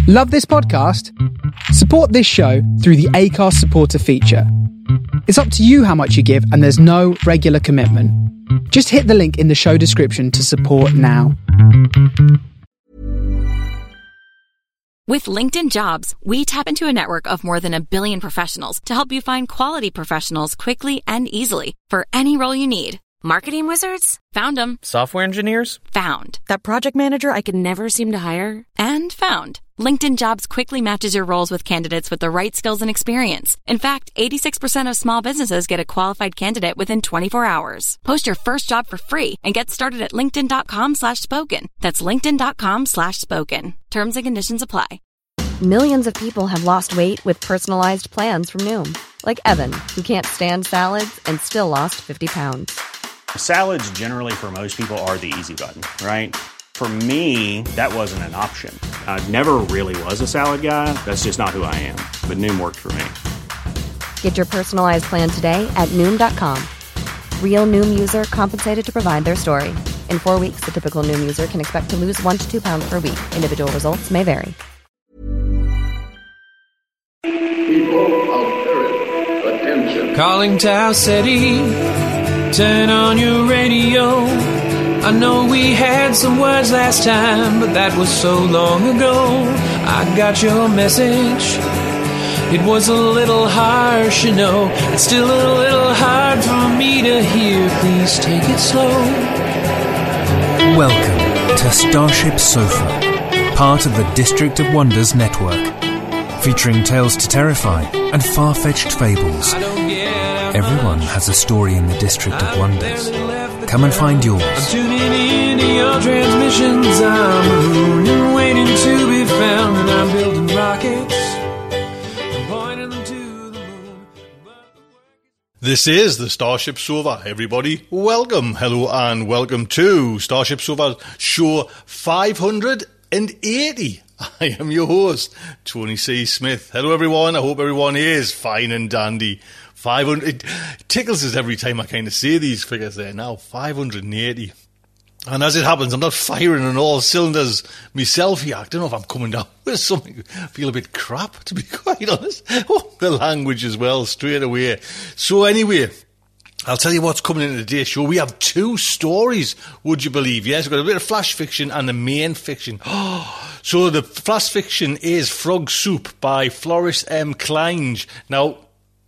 Love this podcast? Support this show through the Acast supporter feature. It's up to you how much you give, and there's no regular commitment. Just hit the link in the show description to support now. With LinkedIn Jobs, we tap into a network of more than 1 billion professionals to help you find quality professionals quickly and easily for any role you need. Marketing wizards? Found them. Software engineers? Found. That project manager I could never seem to hire? And found. LinkedIn Jobs quickly matches your roles with candidates with the right skills and experience. In fact, 86% of small businesses get a qualified candidate within 24 hours. Post your first job for free and get started at linkedin.com/spoken. That's linkedin.com/spoken. Terms and conditions apply. Millions of people have lost weight with personalized plans from Noom. Like Evan, who can't stand salads and still lost 50 pounds. Salads generally for most people are the easy button, right? For me, that wasn't an option. I never really was a salad guy. That's just not who I am. But Noom worked for me. Get your personalized plan today at Noom.com. Real Noom user compensated to provide their story. In 4 weeks, the typical Noom user can expect to lose 1 to 2 pounds per week. Individual results may vary. People of Earth, attention. Calling Tau City, turn on your radio. I know we had some words last time, but that was so long ago. I got your message. It was a little harsh, you know. It's still a little hard for me to hear. Please take it slow. Welcome to Starship Sofa, part of the District of Wonders network, featuring tales to terrify and far-fetched fables. Everyone has a story in the District of Wonders. Come and find yours. I'm tuning in to your transmissions. I'm a moon waiting to be found, and I'm building rockets. I'm pointing them to the moon. This is the Starship Sofa, everybody. Welcome, hello, and welcome to Starship Sofa show 580. I am your host, Tony C. Smith. Hello, everyone. I hope everyone is fine and dandy. 500. It tickles us every time I kind of say these figures there now. 580. And as it happens, I'm not firing on all cylinders myself here. I don't know if I'm coming down with something. I feel a bit crap, to be quite honest. Oh, the language as well, straight away. So anyway, I'll tell you what's coming into today's show. We have 2 stories, would you believe? Yes, we've got a bit of flash fiction and the main fiction. So the flash fiction is Frog Soup by Floris M. Klein. Now,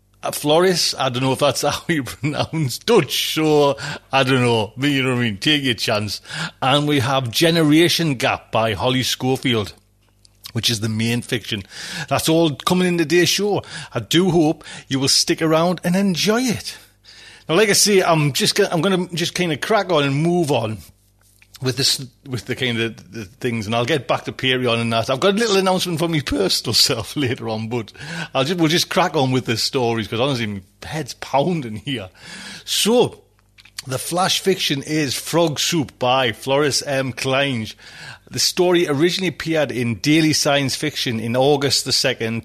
Floris, I don't know if that's how you pronounce Dutch, so I don't know. You know what I mean? Take your chance. And we have Generation Gap by Holly Schofield, which is the main fiction. That's all coming in today's show. I do hope you will stick around and enjoy it. Now, like I say, I'm going to just kind of crack on and move on with the kind of the things, and I'll get back to Patreon and that. I've got a little announcement for my personal self later on, but we'll just crack on with the stories, because honestly, my head's pounding here. So, the flash fiction is Frog Soup by Floris M. Klein. The story originally appeared in Daily Science Fiction in August the 2nd,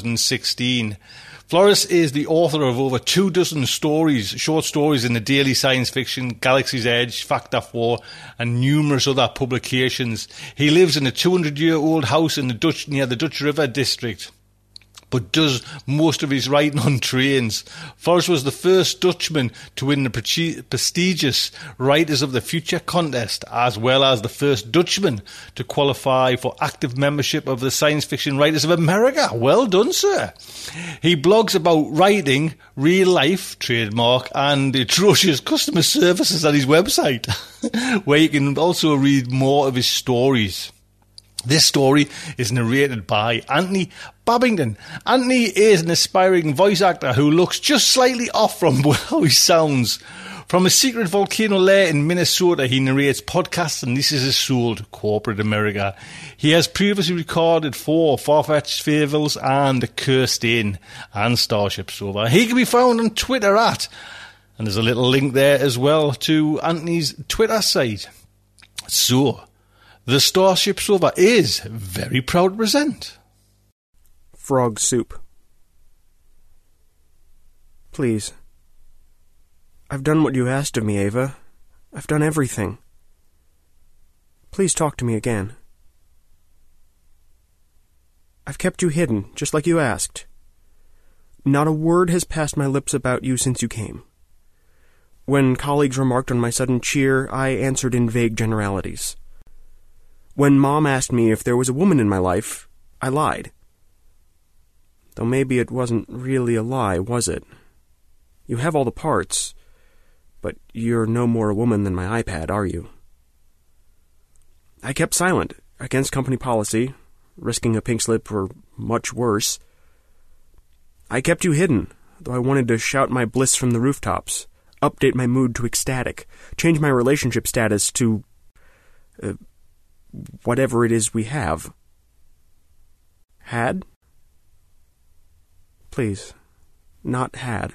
2016. Floris is the author of over 24 short stories in the Daily Science Fiction, Galaxy's Edge, Fact of War, and numerous other publications. He lives in a 200-year-old house in near the Dutch River district, but does most of his writing on trains. Floris was the first Dutchman to win the prestigious Writers of the Future contest, as well as the first Dutchman to qualify for active membership of the Science Fiction Writers of America. Well done, sir. He blogs about writing, real life, trademark, and atrocious customer services at his website, where you can also read more of his stories. This story is narrated by Anthony Babington. Anthony is an aspiring voice actor who looks just slightly off from how he sounds. From a secret volcano lair in Minnesota, he narrates podcasts and This Is His Soul, corporate America. He has previously recorded for Far-Fetched Fables and Cursed In and Starship Sofa. He can be found on Twitter and there's a little link there as well to Anthony's Twitter site. So, the Starship Sofa is very proud to present Frog Soup. Please. I've done what you asked of me, Ava. I've done everything. Please talk to me again. I've kept you hidden, just like you asked. Not a word has passed my lips about you since you came. When colleagues remarked on my sudden cheer, I answered in vague generalities. When Mom asked me if there was a woman in my life, I lied. Though maybe it wasn't really a lie, was it? You have all the parts, but you're no more a woman than my iPad, are you? I kept silent, against company policy, risking a pink slip or much worse. I kept you hidden, though I wanted to shout my bliss from the rooftops, update my mood to ecstatic, change my relationship status to whatever it is we have. Had? Please, not had.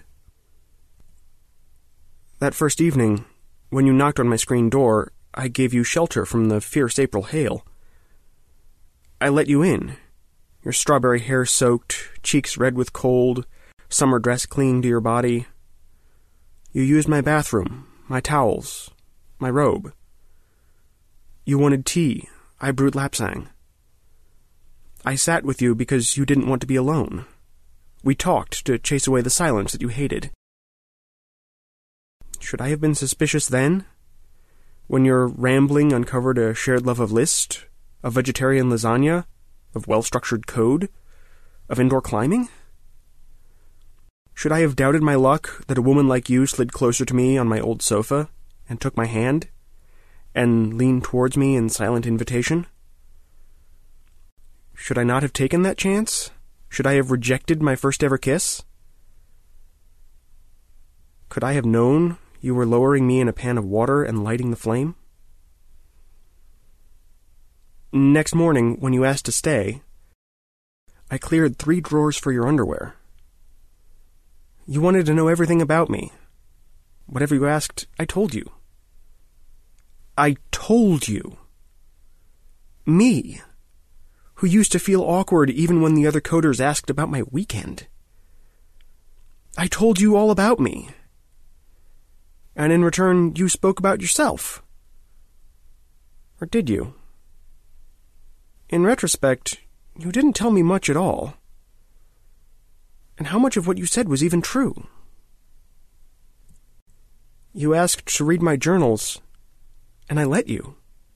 That first evening, when you knocked on my screen door, I gave you shelter from the fierce April hail. I let you in, your strawberry hair soaked, cheeks red with cold, summer dress clinging to your body. You used my bathroom, my towels, my robe. You wanted tea. I brewed lapsang. I sat with you because you didn't want to be alone. We talked to chase away the silence that you hated. Should I have been suspicious then? When your rambling uncovered a shared love of Liszt, of vegetarian lasagna, of well-structured code, of indoor climbing? Should I have doubted my luck that a woman like you slid closer to me on my old sofa and took my hand and leaned towards me in silent invitation? Should I not have taken that chance? Should I have rejected my first-ever kiss? Could I have known you were lowering me in a pan of water and lighting the flame? Next morning, when you asked to stay, I cleared 3 drawers for your underwear. You wanted to know everything about me. Whatever you asked, I told you. I told you. Me, who used to feel awkward even when the other coders asked about my weekend. I told you all about me. And in return, you spoke about yourself. Or did you? In retrospect, you didn't tell me much at all. And how much of what you said was even true? You asked to read my journals, and I let you.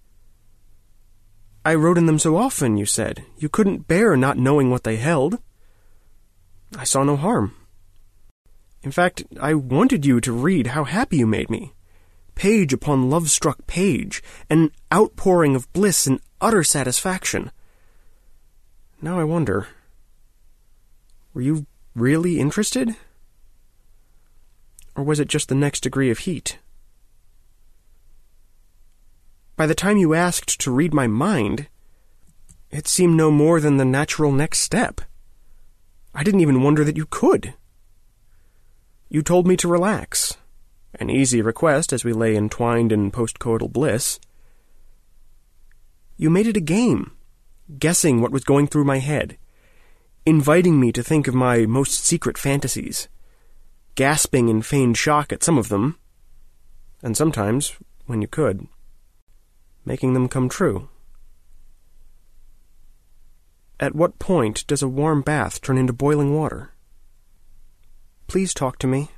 I wrote in them so often, you said. You couldn't bear not knowing what they held. I saw no harm. In fact, I wanted you to read how happy you made me. Page upon love-struck page, an outpouring of bliss and utter satisfaction. Now I wonder, were you really interested? Or was it just the next degree of heat? By the time you asked to read my mind, it seemed no more than the natural next step. I didn't even wonder that you could. You told me to relax, an easy request as we lay entwined in post-coital bliss. You made it a game, guessing what was going through my head, inviting me to think of my most secret fantasies, gasping in feigned shock at some of them, and sometimes, when you could, making them come true. At what point does a warm bath turn into boiling water? Please talk to me.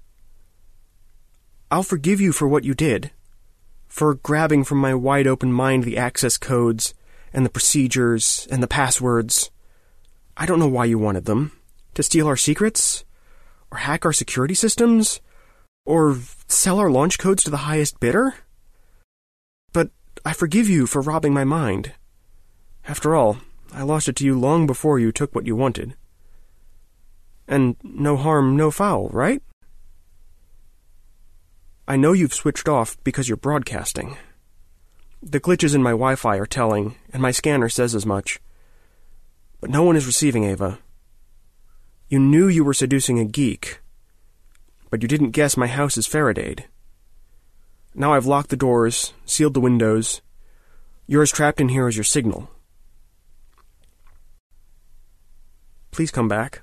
I'll forgive you for what you did, for grabbing from my wide-open mind the access codes, and the procedures, and the passwords. I don't know why you wanted them. To steal our secrets? Or hack our security systems? Or sell our launch codes to the highest bidder? But I forgive you for robbing my mind. After all, I lost it to you long before you took what you wanted. And no harm, no foul, right? I know you've switched off because you're broadcasting. The glitches in my Wi-Fi are telling, and my scanner says as much. But no one is receiving, Ava. You knew you were seducing a geek, but you didn't guess my house is Faraday'd. Now I've locked the doors, sealed the windows. You're as trapped in here as your signal. Please come back.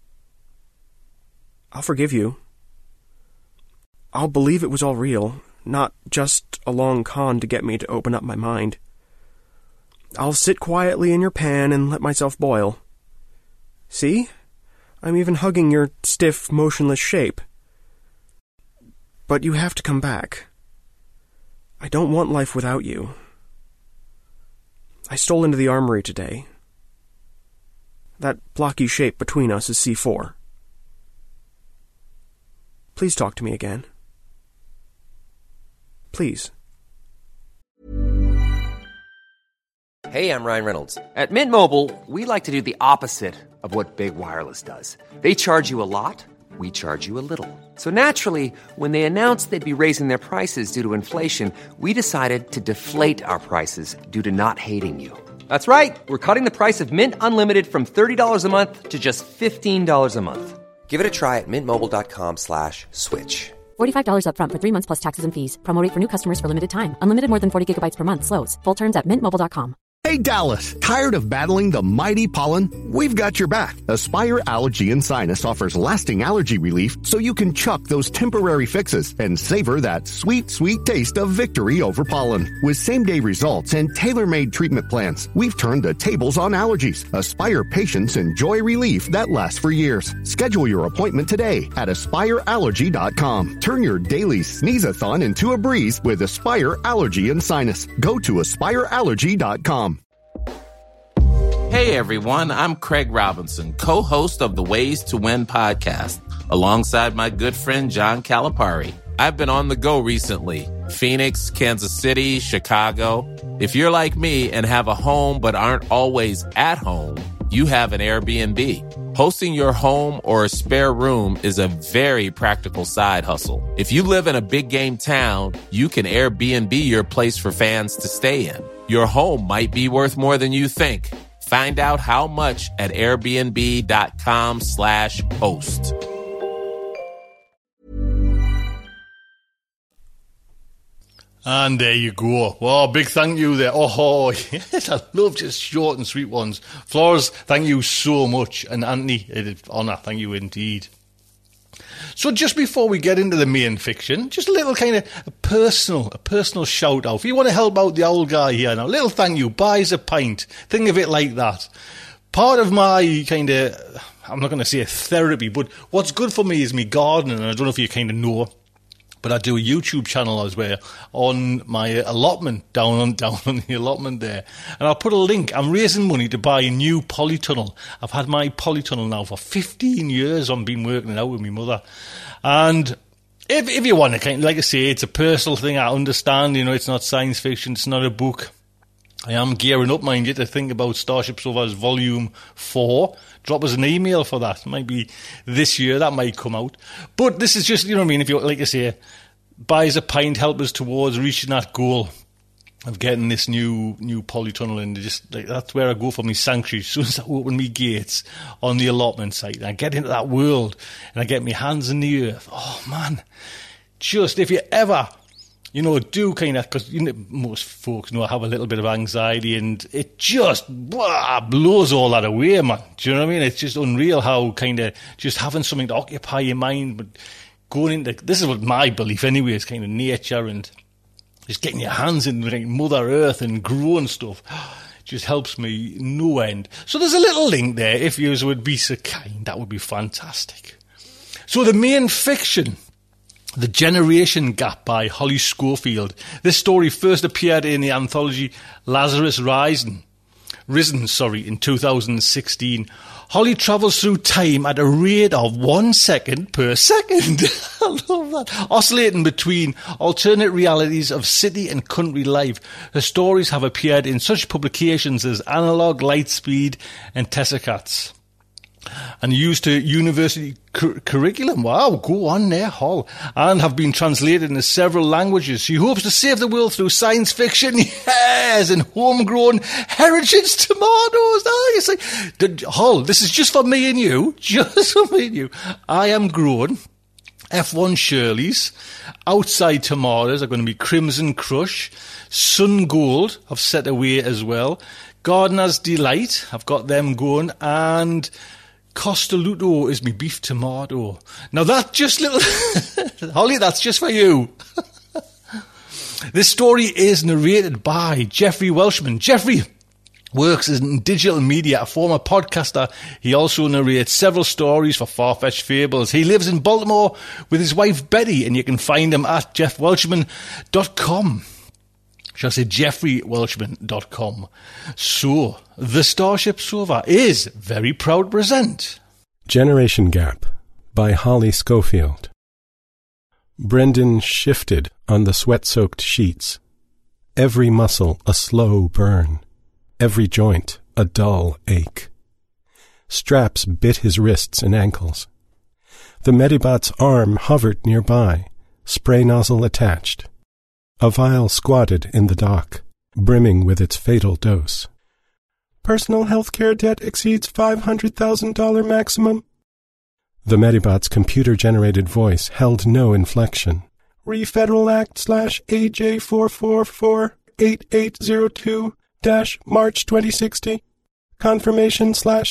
I'll forgive you. I'll believe it was all real, not just a long con to get me to open up my mind. I'll sit quietly in your pan and let myself boil. See? I'm even hugging your stiff, motionless shape. But you have to come back. I don't want life without you. I stole into the armory today. That blocky shape between us is C4. Please talk to me again. Please. Hey, I'm Ryan Reynolds. At Mint Mobile, we like to do the opposite of what Big Wireless does. They charge you a lot, we charge you a little. So naturally, when they announced they'd be raising their prices due to inflation, we decided to deflate our prices due to not hating you. That's right. We're cutting the price of Mint Unlimited from $30 a month to just $15 a month. Give it a try at mintmobile.com/switch. $45 up front for 3 months plus taxes and fees. Promo rate for new customers for limited time. Unlimited more than 40 gigabytes per month slows. Full terms at mintmobile.com. Hey Dallas, tired of battling the mighty pollen? We've got your back. Aspire Allergy and Sinus offers lasting allergy relief so you can chuck those temporary fixes and savor that sweet, sweet taste of victory over pollen. With same-day results and tailor-made treatment plans, we've turned the tables on allergies. Aspire patients enjoy relief that lasts for years. Schedule your appointment today at AspireAllergy.com. Turn your daily sneeze-a-thon into a breeze with Aspire Allergy and Sinus. Go to AspireAllergy.com. Hey everyone, I'm Craig Robinson, co-host of the Ways to Win podcast, alongside my good friend John Calipari. I've been on the go recently. Phoenix, Kansas City, Chicago. If you're like me and have a home but aren't always at home, you have an Airbnb. Hosting your home or a spare room is a very practical side hustle. If you live in a big game town, you can Airbnb your place for fans to stay in. Your home might be worth more than you think. Find out how much at airbnb.com/host. And there you go. Well, big thank you there. Oh, yes, I love just short and sweet ones. Flores, thank you so much. And Anthony, it is an honour. Thank you indeed. So just before we get into the main fiction, just a little kind of a personal shout out. If you want to help out the old guy here now, little thank you, buys a pint. Think of it like that. Part of my kind of, I'm not going to say therapy, but what's good for me is me gardening, and I don't know if you kind of know, but I do a YouTube channel as well on my allotment, down on the allotment there. And I'll put a link. I'm raising money to buy a new polytunnel. I've had my polytunnel now for 15 years. I've been working it out with my mother. And if you want to kind of, like I say, it's a personal thing. I understand, it's not science fiction. It's not a book. I am gearing up, mind you, to think about Starship Sofa's Volume 4. Drop us an email for that. Maybe this year that might come out. But this is just, if you, like I say, buys a pint, help us towards reaching that goal of getting this new polytunnel, and just like that's where I go for my sanctuary. As soon as I open my gates on the allotment site and I get into that world and I get my hands in the earth, oh man, just if you ever do kind of, because most folks know I have a little bit of anxiety, and it just blows all that away, man. Do you know what I mean? It's just unreal how kind of just having something to occupy your mind, but going into, this is what my belief anyway, is kind of nature and just getting your hands in like Mother Earth and growing stuff just helps me no end. So there's a little link there. If you would be so kind, that would be fantastic. So the main fiction, The Generation Gap by Holly Schofield. This story first appeared in the anthology Lazarus Risen in 2016. Holly travels through time at a rate of 1 second per second. I love that. Oscillating between alternate realities of city and country life. Her stories have appeared in such publications as Analog, Lightspeed and Tessacats, and used to university curriculum. Wow, go on there, Hall. And have been translated into several languages. She hopes to save the world through science fiction, yes, and homegrown heritage tomatoes. You say, Hall, this is just for me and you. Just for me and you. I am grown F1 Shirley's. Outside tomatoes are going to be Crimson Crush. Sun Gold I've set away as well. Gardener's Delight, I've got them going. And Costoluto is me beef tomato. Now that just little... Holly, that's just for you. This story is narrated by Jeffrey Welshman. Jeffrey, works in digital media, a former podcaster. He also narrates several stories for Far-Fetched Fables. He lives in Baltimore with his wife Betty, and you can find him at jeffwelchman.com. Shall I say jeffreywelchman.com. So, the Starship Sofa is very proud to present Generation Gap by Holly Schofield. Brendan shifted on the sweat-soaked sheets. Every muscle a slow burn. Every joint a dull ache. Straps bit his wrists and ankles. The Medibot's arm hovered nearby, spray nozzle attached. A vial squatted in the dock, brimming with its fatal dose. Personal health care debt exceeds $500,000 maximum. The Medibot's computer-generated voice held no inflection. Re-Federal Act /AJ4448802-March 2060. Confirmation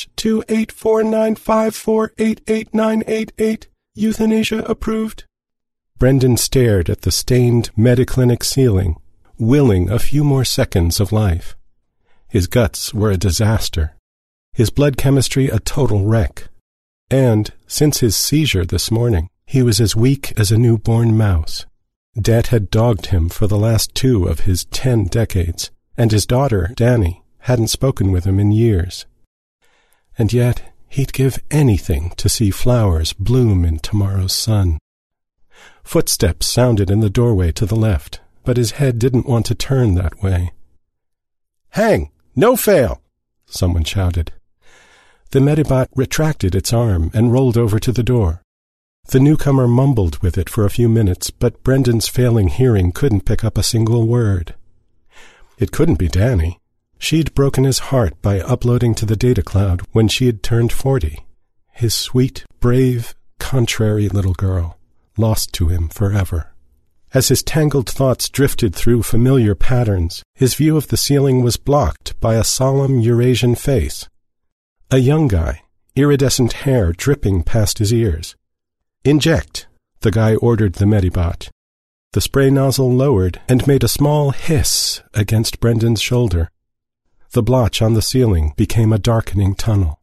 /28495488988. Euthanasia approved. Brendan stared at the stained Mediclinic ceiling, willing a few more seconds of life. His guts were a disaster. His blood chemistry a total wreck. And, since his seizure this morning, he was as weak as a newborn mouse. Debt had dogged him for the last 2 of his 10 decades, and his daughter, Danny, hadn't spoken with him in years. And yet, he'd give anything to see flowers bloom in tomorrow's sun. Footsteps sounded in the doorway to the left, but his head didn't want to turn that way. "Hang! No fail!" someone shouted. The Medibot retracted its arm and rolled over to the door. The newcomer mumbled with it for a few minutes, but Brendan's failing hearing couldn't pick up a single word. It couldn't be Danny. She'd broken his heart by uploading to the data cloud when she had turned 40. His sweet, brave, contrary little girl, lost to him forever. As his tangled thoughts drifted through familiar patterns, his view of the ceiling was blocked by a solemn Eurasian face. A young guy, iridescent hair dripping past his ears. "Inject," the guy ordered the Medibot. The spray nozzle lowered and made a small hiss against Brendan's shoulder. The blotch on the ceiling became a darkening tunnel.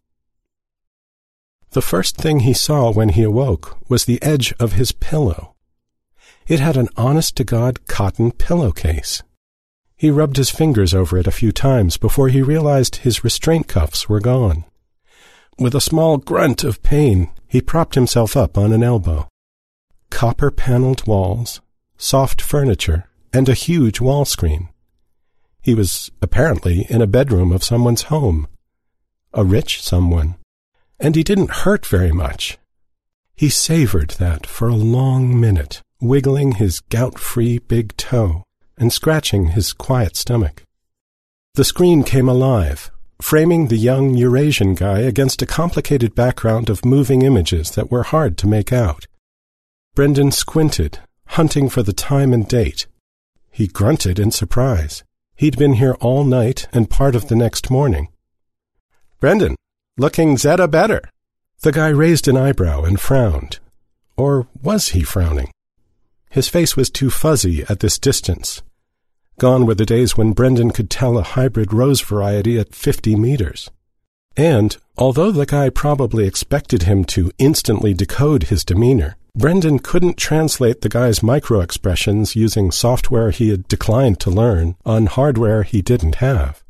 The first thing he saw when he awoke was the edge of his pillow. It had an honest-to-God cotton pillowcase. He rubbed his fingers over it a few times before he realized his restraint cuffs were gone. With a small grunt of pain, he propped himself up on an elbow. Copper-paneled walls, soft furniture, and a huge wall screen. He was apparently in a bedroom of someone's home. A rich someone. And he didn't hurt very much. He savored that for a long minute, wiggling his gout-free big toe and scratching his quiet stomach. The screen came alive, framing the young Eurasian guy against a complicated background of moving images that were hard to make out. Brendan squinted, hunting for the time and date. He grunted in surprise. He'd been here all night and part of the next morning. "Brendan, looking zeta better." The guy raised an eyebrow and frowned. Or was he frowning? His face was too fuzzy at this distance. Gone were the days when Brendan could tell a hybrid rose variety at 50 meters. And, although the guy probably expected him to instantly decode his demeanor, Brendan couldn't translate the guy's micro-expressions using software he had declined to learn on hardware he didn't have.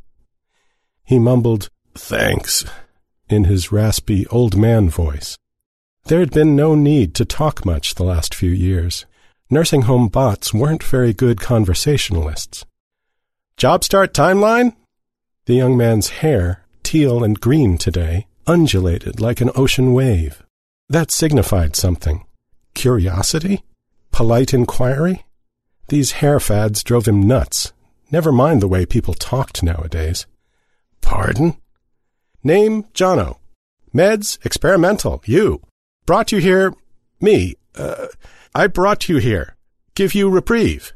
He mumbled, "Thanks," in his raspy old man voice. There had been no need to talk much the last few years. Nursing home bots weren't very good conversationalists. "Job start timeline?" The young man's hair, teal and green today, undulated like an ocean wave. That signified something. Curiosity? Polite inquiry? These hair fads drove him nuts. Never mind the way people talked nowadays. "Pardon?" "Name, Jono. Meds, experimental, you. Brought you here, me. I brought you here. Give you reprieve."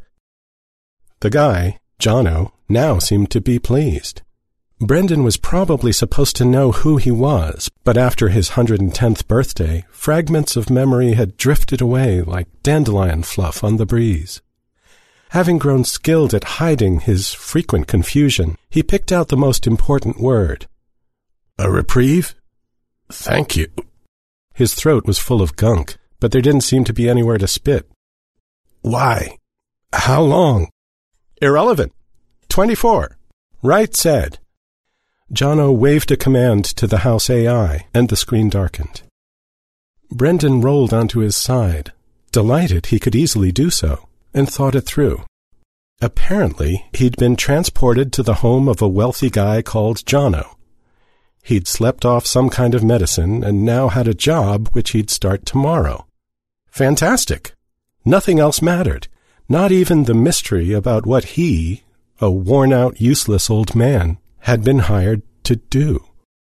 The guy, Jono, now seemed to be pleased. Brendan was probably supposed to know who he was, but after his 110th birthday, fragments of memory had drifted away like dandelion fluff on the breeze. Having grown skilled at hiding his frequent confusion, he picked out the most important word. "A reprieve? Thank you." His throat was full of gunk, but there didn't seem to be anywhere to spit. "Why? How long?" "Irrelevant. 24. Right said." Jono waved a command to the house AI, and the screen darkened. Brendan rolled onto his side, delighted he could easily do so, and thought it through. Apparently, he'd been transported to the home of a wealthy guy called Jono. He'd slept off some kind of medicine and now had a job which he'd start tomorrow. Fantastic! Nothing else mattered, not even the mystery about what he, a worn-out, useless old man, had been hired to do.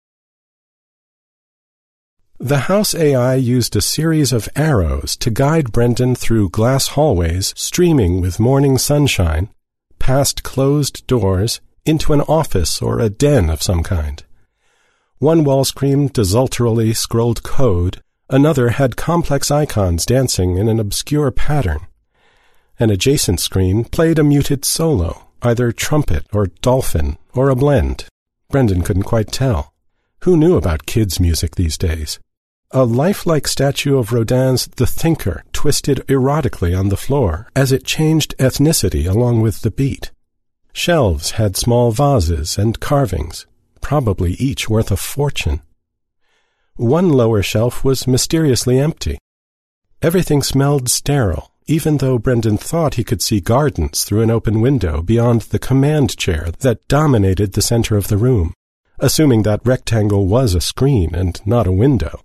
The house AI used a series of arrows to guide Brendan through glass hallways streaming with morning sunshine, past closed doors, into an office or a den of some kind. One wall screamed desultorily scrolled code, another had complex icons dancing in an obscure pattern. An adjacent screen played a muted solo, either trumpet or dolphin or a blend. Brendan couldn't quite tell. Who knew about kids' music these days? A lifelike statue of Rodin's The Thinker twisted erotically on the floor as it changed ethnicity along with the beat. Shelves had small vases and carvings, probably each worth a fortune. One lower shelf was mysteriously empty. Everything smelled sterile, even though Brendan thought he could see gardens through an open window beyond the command chair that dominated the center of the room, assuming that rectangle was a screen and not a window.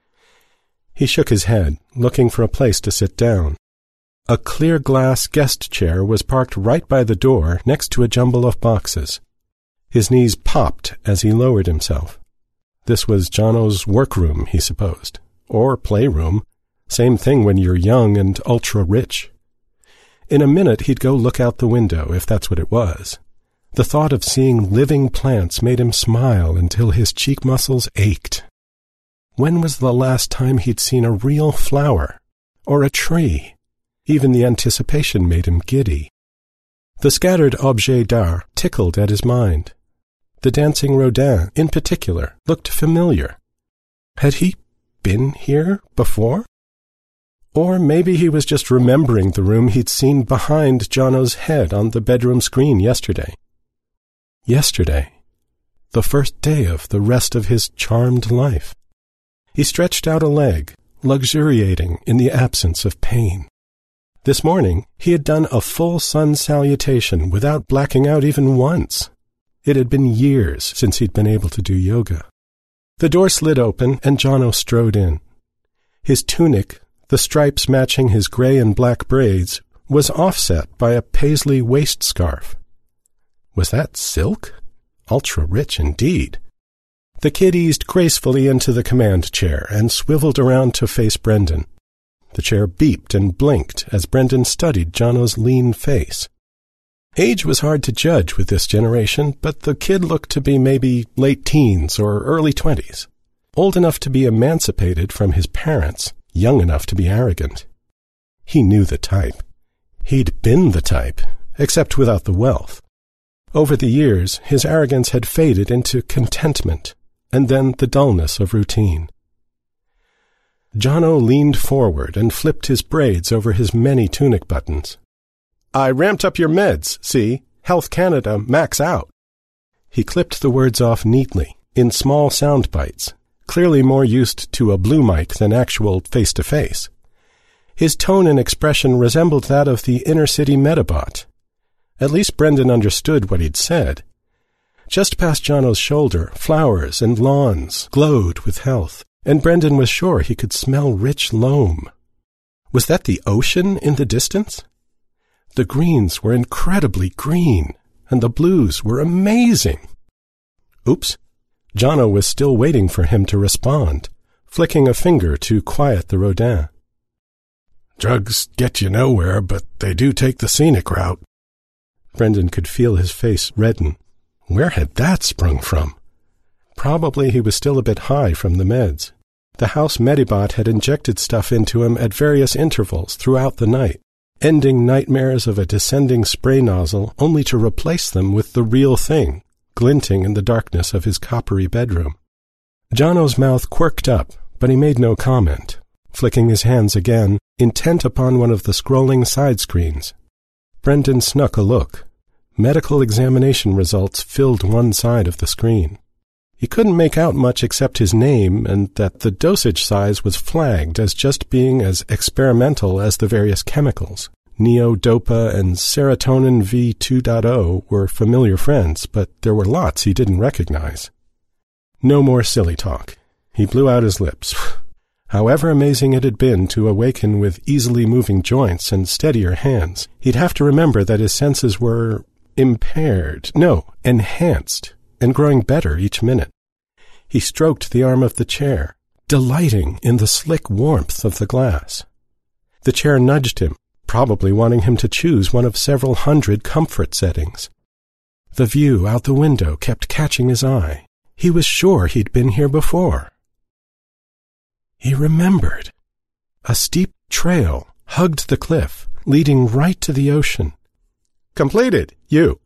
He shook his head, looking for a place to sit down. A clear glass guest chair was parked right by the door next to a jumble of boxes. His knees popped as he lowered himself. This was Jono's workroom, he supposed, or playroom. Same thing when you're young and ultra-rich. In a minute he'd go look out the window, if that's what it was. The thought of seeing living plants made him smile until his cheek muscles ached. When was the last time he'd seen a real flower? Or a tree? Even the anticipation made him giddy. The scattered objets d'art tickled at his mind. The dancing Rodin, in particular, looked familiar. Had he been here before? Or maybe he was just remembering the room he'd seen behind Jono's head on the bedroom screen yesterday. Yesterday. The first day of the rest of his charmed life. He stretched out a leg, luxuriating in the absence of pain. This morning, he had done a full sun salutation without blacking out even once. It had been years since he'd been able to do yoga. The door slid open, and Jono strode in. His tunic, the stripes matching his gray and black braids, was offset by a paisley waist scarf. Was that silk? Ultra-rich indeed. The kid eased gracefully into the command chair and swiveled around to face Brendan. The chair beeped and blinked as Brendan studied Jono's lean face. Age was hard to judge with this generation, but the kid looked to be maybe late teens or early 20s. Old enough to be emancipated from his parents, young enough to be arrogant. He knew the type. He'd been the type, except without the wealth. Over the years, his arrogance had faded into contentment, and then the dullness of routine. Jono leaned forward and flipped his braids over his many tunic buttons. "I ramped up your meds, see? Health Canada, max out." He clipped the words off neatly, in small sound bites, clearly more used to a blue mic than actual face-to-face. His tone and expression resembled that of the inner-city Metabot. At least Brendan understood what he'd said. Just past Jono's shoulder, flowers and lawns glowed with health, and Brendan was sure he could smell rich loam. Was that the ocean in the distance? The greens were incredibly green, and the blues were amazing. Oops. Jono was still waiting for him to respond, flicking a finger to quiet the Rodin. "Drugs get you nowhere, but they do take the scenic route." Brendan could feel his face redden. Where had that sprung from? Probably he was still a bit high from the meds. The house Medibot had injected stuff into him at various intervals throughout the night. ending nightmares of a descending spray nozzle only to replace them with the real thing, glinting in the darkness of his coppery bedroom. Jono's mouth quirked up, but he made no comment, flicking his hands again, intent upon one of the scrolling side screens. Brendan snuck a look. Medical examination results filled one side of the screen. He couldn't make out much except his name and that the dosage size was flagged as just being as experimental as the various chemicals. Neodopa and serotonin V2.0 were familiar friends, but there were lots he didn't recognize. No more silly talk. He blew out his lips. However amazing it had been to awaken with easily moving joints and steadier hands, he'd have to remember that his senses were enhanced, and growing better each minute. He stroked the arm of the chair, delighting in the slick warmth of the glass. The chair nudged him, probably wanting him to choose one of several hundred comfort settings. The view out the window kept catching his eye. He was sure he'd been here before. He remembered. A steep trail hugged the cliff, leading right to the ocean. "Completed, you."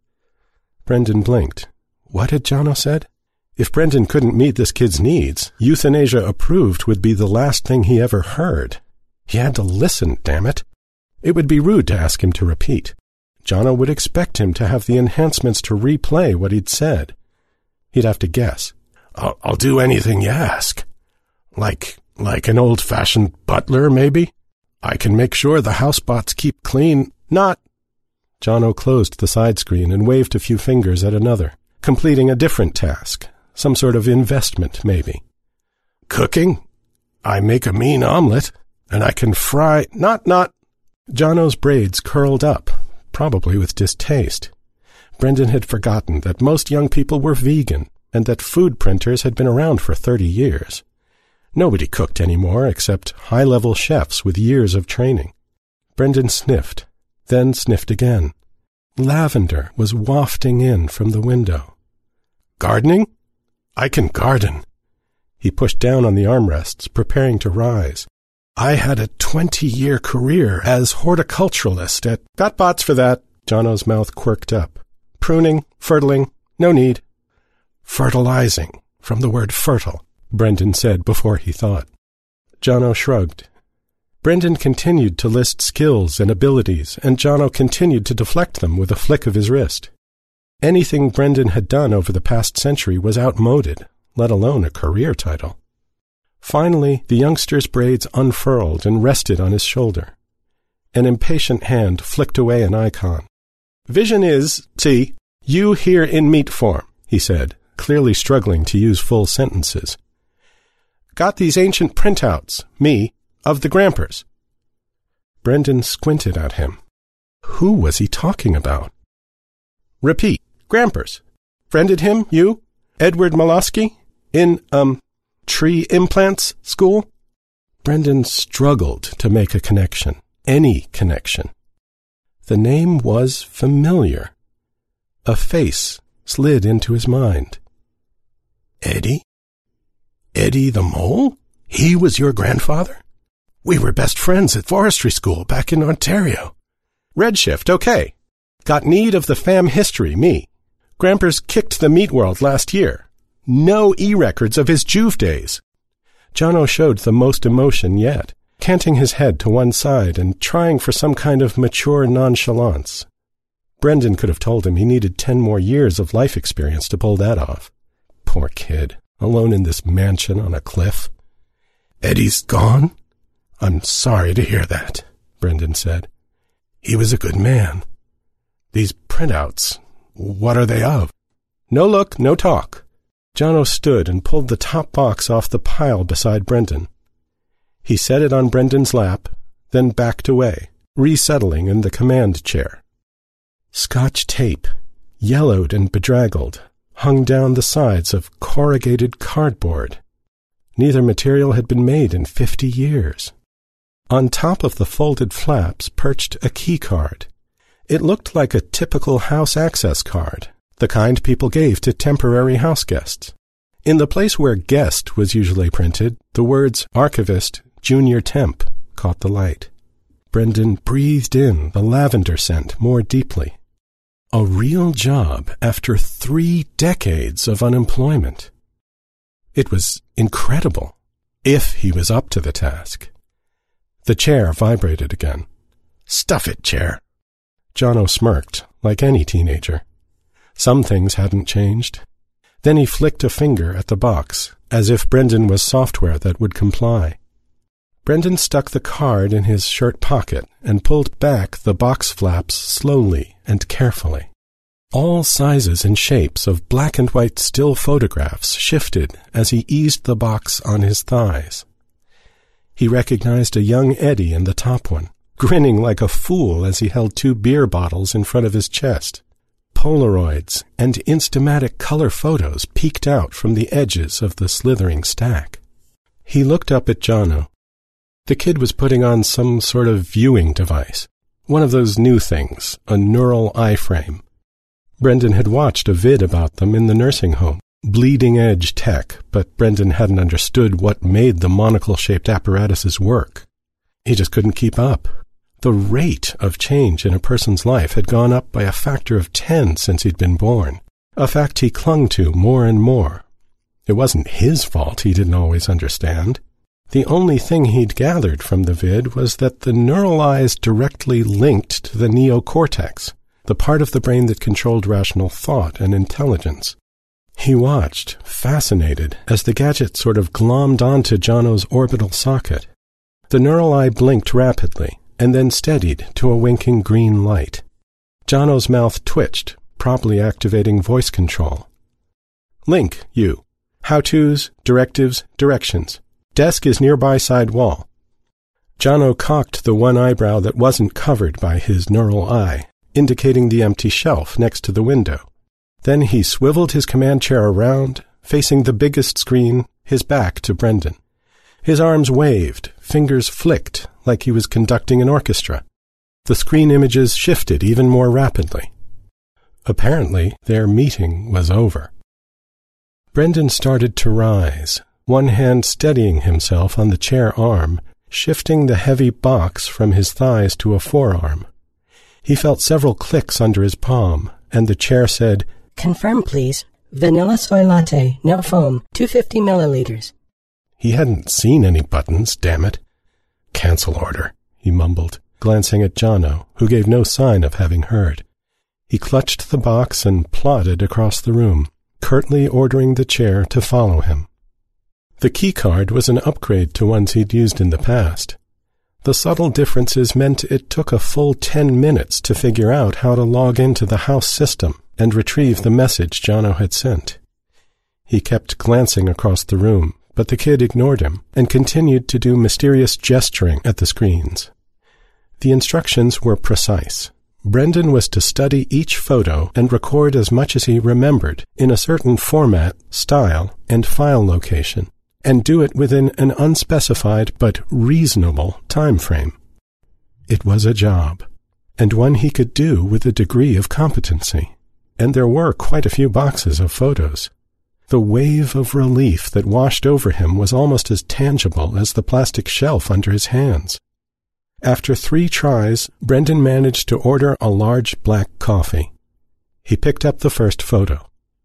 Brendan blinked. What had Jono said? If Brendan couldn't meet this kid's needs, euthanasia approved would be the last thing he ever heard. He had to listen, damn it. It would be rude to ask him to repeat. Jono would expect him to have the enhancements to replay what he'd said. He'd have to guess. I'll do anything you ask. Like an old-fashioned butler, maybe? I can make sure the housebots keep clean. Not... Jono closed the side screen and waved a few fingers at another, completing a different task, some sort of investment, maybe. Cooking? I make a mean omelet, and I can fry... Not... Jono's braids curled up, probably with distaste. Brendan had forgotten that most young people were vegan, and that food printers had been around for 30 years. Nobody cooked anymore except high-level chefs with years of training. Brendan sniffed, then sniffed again. Lavender was wafting in from the window. Gardening? I can garden. He pushed down on the armrests, preparing to rise. I had a 20-year career as horticulturalist at... Got bots for that. Jono's mouth quirked up. Pruning, fertiling, no need. Fertilizing, from the word fertile, Brendan said before he thought. Jono shrugged. Brendan continued to list skills and abilities, and Jono continued to deflect them with a flick of his wrist. Anything Brendan had done over the past century was outmoded, let alone a career title. Finally, the youngster's braids unfurled and rested on his shoulder. An impatient hand flicked away an icon. Vision is, see, you here in meat form, he said, clearly struggling to use full sentences. Got these ancient printouts, me, of the Grampers. Brendan squinted at him. Who was he talking about? Repeat, Grampers. Friended him, you? Edward Molosky? In, tree implants school? Brendan struggled to make a connection, any connection. The name was familiar. A face slid into his mind. Eddie? Eddie the Mole? He was your grandfather? We were best friends at forestry school back in Ontario. Redshift, okay. Got need of the fam history, me. Grampers kicked the meat world last year. No e-records of his Juve days. Jono showed the most emotion yet, canting his head to one side and trying for some kind of mature nonchalance. Brendan could have told him he needed 10 more years of life experience to pull that off. Poor kid, alone in this mansion on a cliff. Eddie's gone? I'm sorry to hear that, Brendan said. He was a good man. These printouts, what are they of? No look, no talk. Jono stood and pulled the top box off the pile beside Brendan. He set it on Brendan's lap, then backed away, resettling in the command chair. Scotch tape, yellowed and bedraggled, hung down the sides of corrugated cardboard. Neither material had been made in 50 years. On top of the folded flaps perched a key card. It looked like a typical house access card, the kind people gave to temporary house guests. In the place where guest was usually printed, the words Archivist Junior Temp caught the light. Brendan breathed in the lavender scent more deeply. A real job after 3 decades of unemployment. It was incredible, if he was up to the task. The chair vibrated again. "Stuff it, chair." Jono smirked, like any teenager. Some things hadn't changed. Then he flicked a finger at the box, as if Brendan was software that would comply. Brendan stuck the card in his shirt pocket and pulled back the box flaps slowly and carefully. All sizes and shapes of black and white still photographs shifted as he eased the box on his thighs. He recognized a young Eddie in the top one, grinning like a fool as he held 2 beer bottles in front of his chest. Polaroids and Instamatic color photos peeked out from the edges of the slithering stack. He looked up at Jono. The kid was putting on some sort of viewing device, one of those new things, a neural eye frame. Brendan had watched a vid about them in the nursing home, bleeding-edge tech, but Brendan hadn't understood what made the monocle-shaped apparatuses work. He just couldn't keep up. The rate of change in a person's life had gone up by a factor of 10 since he'd been born, a fact he clung to more and more. It wasn't his fault he didn't always understand. The only thing he'd gathered from the vid was that the neural eyes directly linked to the neocortex, the part of the brain that controlled rational thought and intelligence. He watched, fascinated, as the gadget sort of glommed onto Jono's orbital socket. The neural eye blinked rapidly, and then steadied to a winking green light. Jono's mouth twitched, promptly activating voice control. "Link, you. How-tos, directives, directions. Desk is nearby side wall." Jono cocked the one eyebrow that wasn't covered by his neural eye, indicating the empty shelf next to the window. Then he swiveled his command chair around, facing the biggest screen, his back to Brendan. His arms waved, fingers flicked, like he was conducting an orchestra. The screen images shifted even more rapidly. Apparently, their meeting was over. Brendan started to rise, one hand steadying himself on the chair arm, shifting the heavy box from his thighs to a forearm. He felt several clicks under his palm, and the chair said, "Confirm, please. Vanilla soy latte, no foam, 250 milliliters. He hadn't seen any buttons, damn it. "Cancel order," he mumbled, glancing at Jono, who gave no sign of having heard. He clutched the box and plodded across the room, curtly ordering the chair to follow him. The keycard was an upgrade to ones he'd used in the past. The subtle differences meant it took a full 10 minutes to figure out how to log into the house system and retrieve the message Jono had sent. He kept glancing across the room, but the kid ignored him and continued to do mysterious gesturing at the screens. The instructions were precise. Brendan was to study each photo and record as much as he remembered in a certain format, style, and file location, and do it within an unspecified but reasonable time frame. It was a job, and one he could do with a degree of competency, and there were quite a few boxes of photos. The wave of relief that washed over him was almost as tangible as the plastic shelf under his hands. After 3 tries, Brendan managed to order a large black coffee. He picked up the first photo.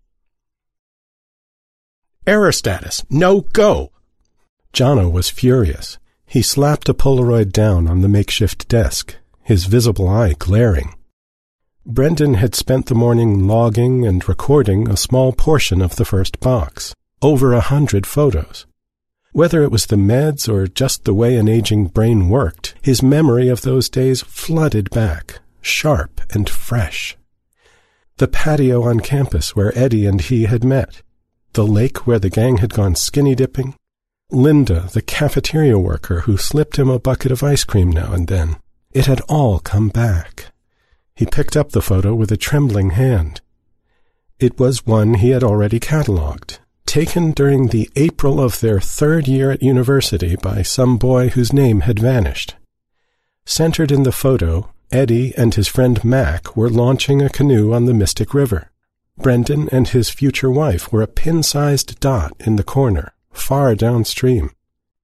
"Error status. No go." Jono was furious. He slapped a Polaroid down on the makeshift desk, his visible eye glaring. Brendan had spent the morning logging and recording a small portion of the first box, over 100 photos. Whether it was the meds or just the way an aging brain worked, his memory of those days flooded back, sharp and fresh. The patio on campus where Eddie and he had met, the lake where the gang had gone skinny dipping, Linda, the cafeteria worker who slipped him a bucket of ice cream now and then. It had all come back. He picked up the photo with a trembling hand. It was one he had already catalogued, taken during the April of their 3rd year at university by some boy whose name had vanished. Centered in the photo, Eddie and his friend Mac were launching a canoe on the Mystic River. Brendan and his future wife were a pin-sized dot in the corner, far downstream.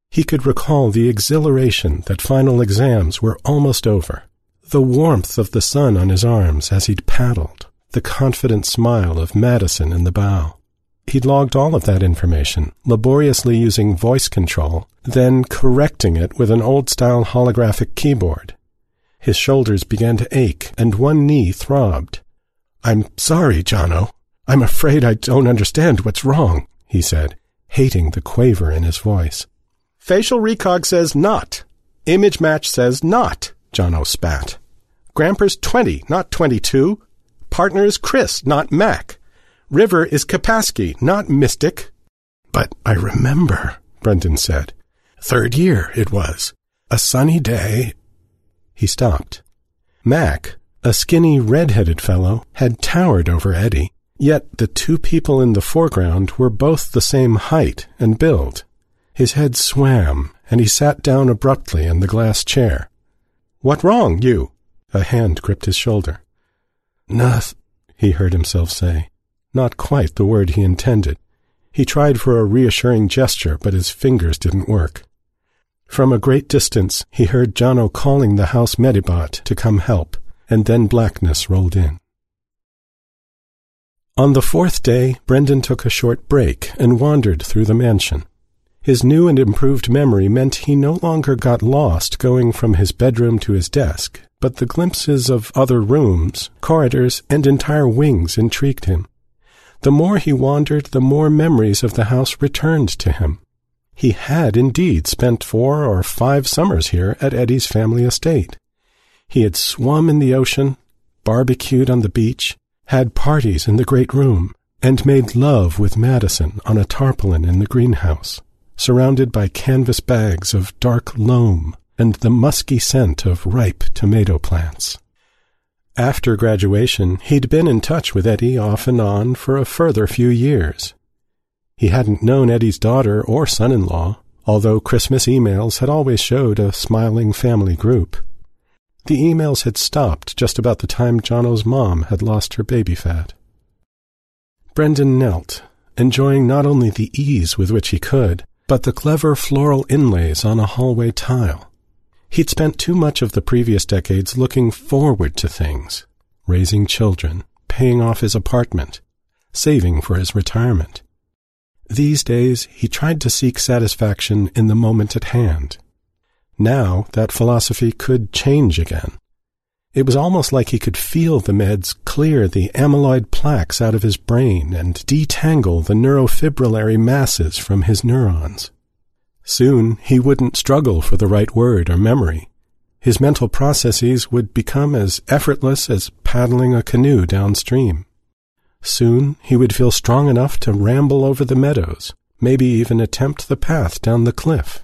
He could recall the exhilaration that final exams were almost over, the warmth of the sun on his arms as he'd paddled, the confident smile of Madison in the bow. He'd logged all of that information, laboriously using voice control, then correcting it with an old-style holographic keyboard. His shoulders began to ache, and one knee throbbed. "I'm sorry, Jono. I'm afraid I don't understand what's wrong," he said, hating the quaver in his voice. "Facial recog says not. Image match says not," Jono spat. "Gramper's 20, not 22. Partner is Chris, not Mac. River is Kapasky, not Mystic." "But I remember," Brendan said. "Third year, it was. A sunny day." He stopped. Mac, a skinny, red-headed fellow, had towered over Eddie, yet the two people in the foreground were both the same height and build. His head swam, and he sat down abruptly in the glass chair. "What wrong, you?" A hand gripped his shoulder. "Noth," he heard himself say. Not quite the word he intended. He tried for a reassuring gesture, but his fingers didn't work. From a great distance, he heard Jono calling the house medibot to come help, and then blackness rolled in. On the fourth day, Brendan took a short break and wandered through the mansion. His new and improved memory meant he no longer got lost going from his bedroom to his desk, but the glimpses of other rooms, corridors, and entire wings intrigued him. The more he wandered, the more memories of the house returned to him. He had indeed spent 4 or 5 summers here at Eddie's family estate. He had swum in the ocean, barbecued on the beach, had parties in the great room, and made love with Madison on a tarpaulin in the greenhouse, surrounded by canvas bags of dark loam and the musky scent of ripe tomato plants. After graduation, he'd been in touch with Eddie off and on for a further few years. He hadn't known Eddie's daughter or son-in-law, although Christmas emails had always showed a smiling family group. The emails had stopped just about the time Jono's mom had lost her baby fat. Brendan knelt, enjoying not only the ease with which he could, but the clever floral inlays on a hallway tile. He'd spent too much of the previous decades looking forward to things, raising children, paying off his apartment, saving for his retirement. These days, he tried to seek satisfaction in the moment at hand. Now, that philosophy could change again. It was almost like he could feel the meds clear the amyloid plaques out of his brain and detangle the neurofibrillary masses from his neurons. Soon, he wouldn't struggle for the right word or memory. His mental processes would become as effortless as paddling a canoe downstream. Soon, he would feel strong enough to ramble over the meadows, maybe even attempt the path down the cliff.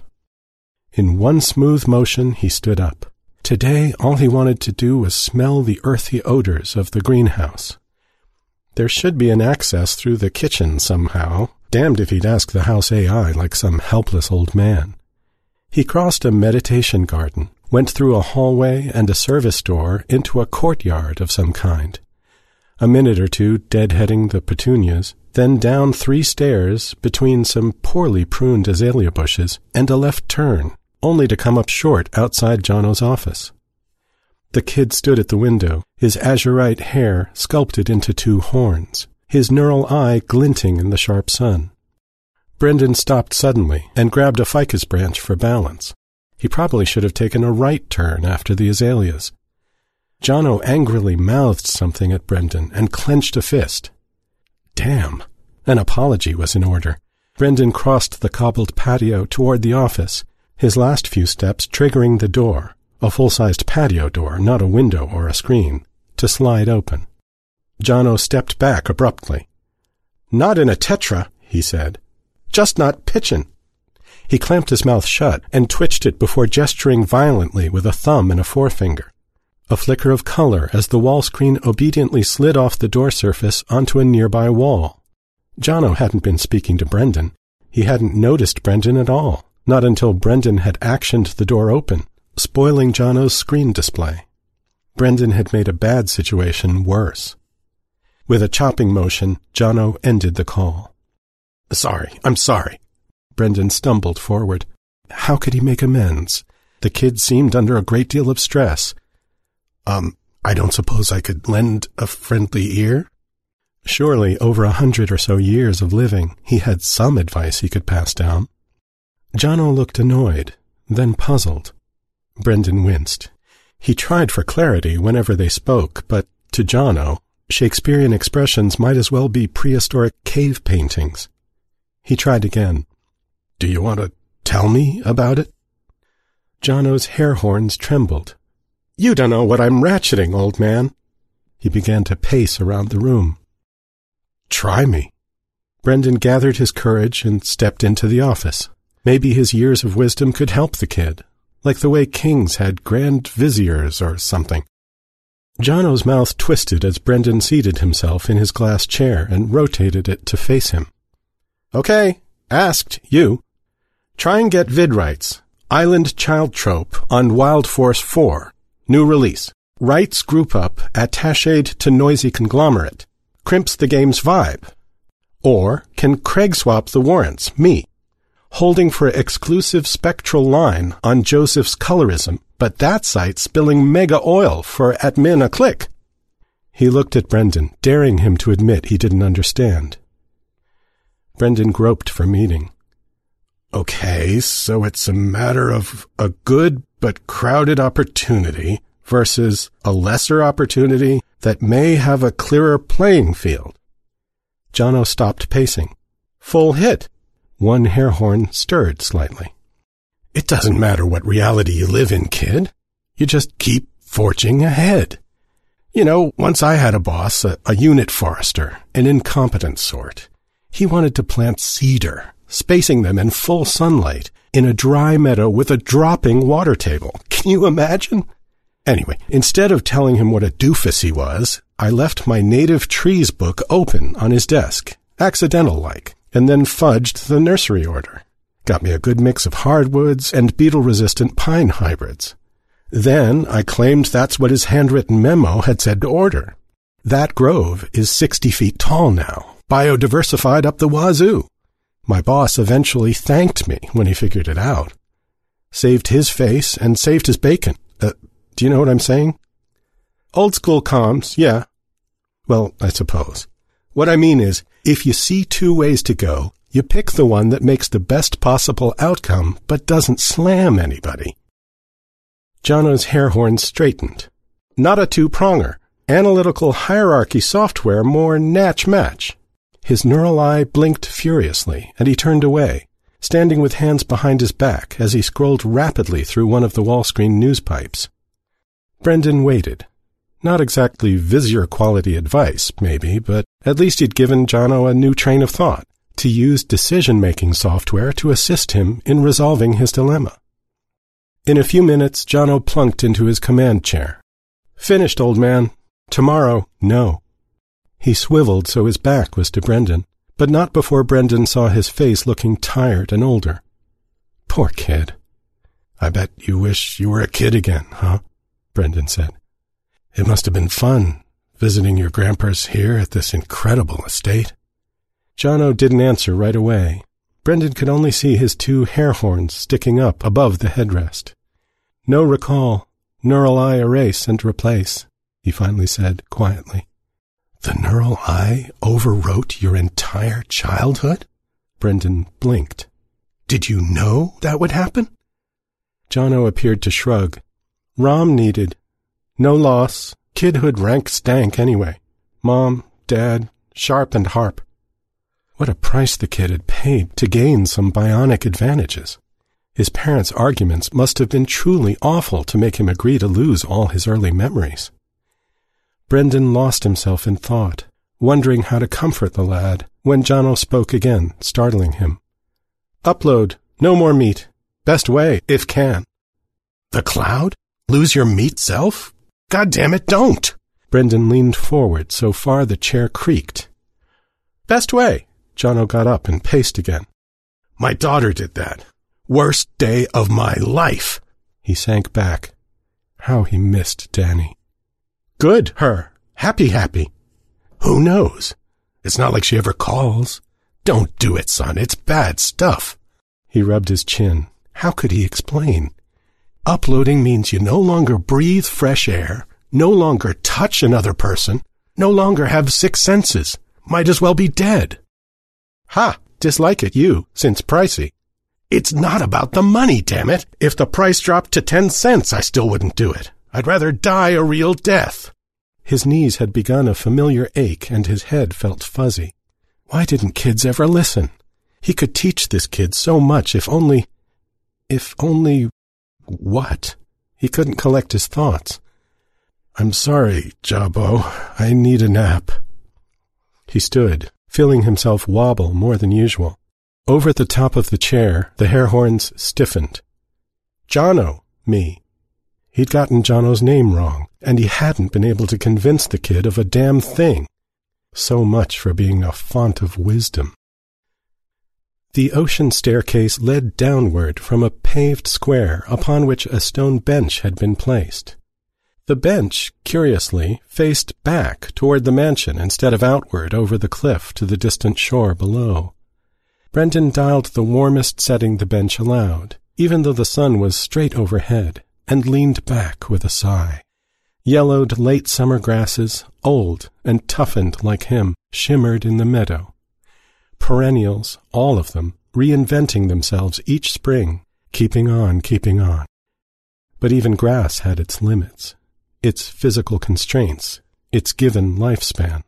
In one smooth motion, he stood up. Today, all he wanted to do was smell the earthy odors of the greenhouse. There should be an access through the kitchen somehow. Damned if he'd ask the house AI like some helpless old man. He crossed a meditation garden, went through a hallway and a service door into a courtyard of some kind. A minute or two deadheading the petunias, then down 3 stairs between some poorly pruned azalea bushes and a left turn, only to come up short outside Jono's office. The kid stood at the window, his azurite hair sculpted into 2 horns, his neural eye glinting in the sharp sun. Brendan stopped suddenly and grabbed a ficus branch for balance. He probably should have taken a right turn after the azaleas. Jono angrily mouthed something at Brendan and clenched a fist. Damn! An apology was in order. Brendan crossed the cobbled patio toward the office, his last few steps triggering the door, a full-sized patio door, not a window or a screen, to slide open. Jono stepped back abruptly. "Not in a tetra," he said. "Just not pitchin'." He clamped his mouth shut and twitched it before gesturing violently with a thumb and a forefinger. A flicker of color as the wall screen obediently slid off the door surface onto a nearby wall. Jono hadn't been speaking to Brendan. He hadn't noticed Brendan at all, not until Brendan had actioned the door open, spoiling Jono's screen display. Brendan had made a bad situation worse. With a chopping motion, Jono ended the call. I'm sorry. Brendan stumbled forward. how could he make amends? The kid seemed under a great deal of stress. I don't suppose I could lend a friendly ear? Surely, over 100 or so years of living, he had some advice he could pass down. Jono looked annoyed, then puzzled. Brendan winced. He tried for clarity whenever they spoke, but to Jono, Shakespearean expressions might as well be prehistoric cave paintings. He tried again. Do you want to tell me about it? Jono's hair horns trembled. You don't know what I'm ratcheting, old man. He began to pace around the room. Try me. Brendan gathered his courage and stepped into the office. Maybe his years of wisdom could help the kid, like the way kings had grand viziers or something. Jono's mouth twisted as Brendan seated himself in his glass chair and rotated it to face him. Okay, asked you. Try and get vid rights. Island Child Trope on Wild Force 4. New release. Rights group up attached to noisy conglomerate. Crimps the game's vibe. Or can Craig swap the warrants, me? Holding for exclusive spectral line on Joseph's colorism, but that site spilling mega oil for admin a click. He looked at Brendan, daring him to admit he didn't understand. Brendan groped for meaning. Okay, so it's a matter of a good but crowded opportunity versus a lesser opportunity that may have a clearer playing field. Jono stopped pacing. Full hit. One hair horn stirred slightly. It doesn't matter what reality you live in, kid. You just keep forging ahead. You know, once I had a boss, a unit forester, an incompetent sort. He wanted to plant cedar, spacing them in full sunlight, in a dry meadow with a dropping water table. Can you imagine? Anyway, instead of telling him what a doofus he was, I left my native trees book open on his desk, accidental-like, and then fudged the nursery order. Got me a good mix of hardwoods and beetle-resistant pine hybrids. Then I claimed that's what his handwritten memo had said to order. That grove is 60 feet tall now, biodiversified up the wazoo. My boss eventually thanked me when he figured it out. Saved his face and saved his bacon. Do you know what I'm saying? Old school comms, yeah. Well, I suppose. What I mean is, if you see two ways to go, you pick the one that makes the best possible outcome but doesn't slam anybody. Jono's hair horn straightened. Not a two-pronger. Analytical hierarchy software more natch-match. His neural eye blinked furiously, and he turned away, standing with hands behind his back as he scrolled rapidly through one of the wall-screen news pipes. Brendan waited. Not exactly vizier-quality advice, maybe, but at least he'd given Jono a new train of thought, to use decision-making software to assist him in resolving his dilemma. In a few minutes, Jono plunked into his command chair. Finished, old man. Tomorrow, no. He swiveled so his back was to Brendan, but not before Brendan saw his face looking tired and older. Poor kid. I bet you wish you were a kid again, huh? Brendan said. It must have been fun, visiting your grandpas here at this incredible estate. Jono didn't answer right away. Brendan could only see his two hair horns sticking up above the headrest. No recall. Neural eye erase and replace, he finally said quietly. The neural eye overwrote your entire childhood? Brendan blinked. Did you know that would happen? Jono appeared to shrug. ROM needed. No loss. Kidhood rank stank anyway. Mom, Dad, Sharp and Harp. What a price the kid had paid to gain some bionic advantages. His parents' arguments must have been truly awful to make him agree to lose all his early memories. Brendan lost himself in thought, wondering how to comfort the lad, when Jono spoke again, startling him. Upload. No more meat. Best way, if can. The cloud? Lose your meat self? God damn it, don't! Brendan leaned forward so far the chair creaked. Best way. Jono got up and paced again. My daughter did that. Worst day of my life. He sank back. How he missed Danny. Good, her. Happy. Who knows? It's not like she ever calls. Don't do it, son. It's bad stuff. He rubbed his chin. How could he explain? Uploading means you no longer breathe fresh air, no longer touch another person, no longer have 6 senses. Might as well be dead. Ha! Dislike it, you, since pricey. It's not about the money, damn it. If the price dropped to 10 cents, I still wouldn't do it. I'd rather die a real death. His knees had begun a familiar ache and his head felt fuzzy. Why didn't kids ever listen? He could teach this kid so much if only what? He couldn't collect his thoughts. I'm sorry, Jabbo. I need a nap. He stood, feeling himself wobble more than usual. Over the top of the chair, the hair horns stiffened. Jono, me. He'd gotten Jono's name wrong, and he hadn't been able to convince the kid of a damn thing. So much for being a font of wisdom. The ocean staircase led downward from a paved square upon which a stone bench had been placed. The bench, curiously, faced back toward the mansion instead of outward over the cliff to the distant shore below. Brendan dialed the warmest setting the bench allowed, even though the sun was straight overhead, and leaned back with a sigh. Yellowed late summer grasses, old and toughened like him, shimmered in the meadow. Perennials, all of them, reinventing themselves each spring, keeping on. But even grass had its limits, its physical constraints, its given lifespan.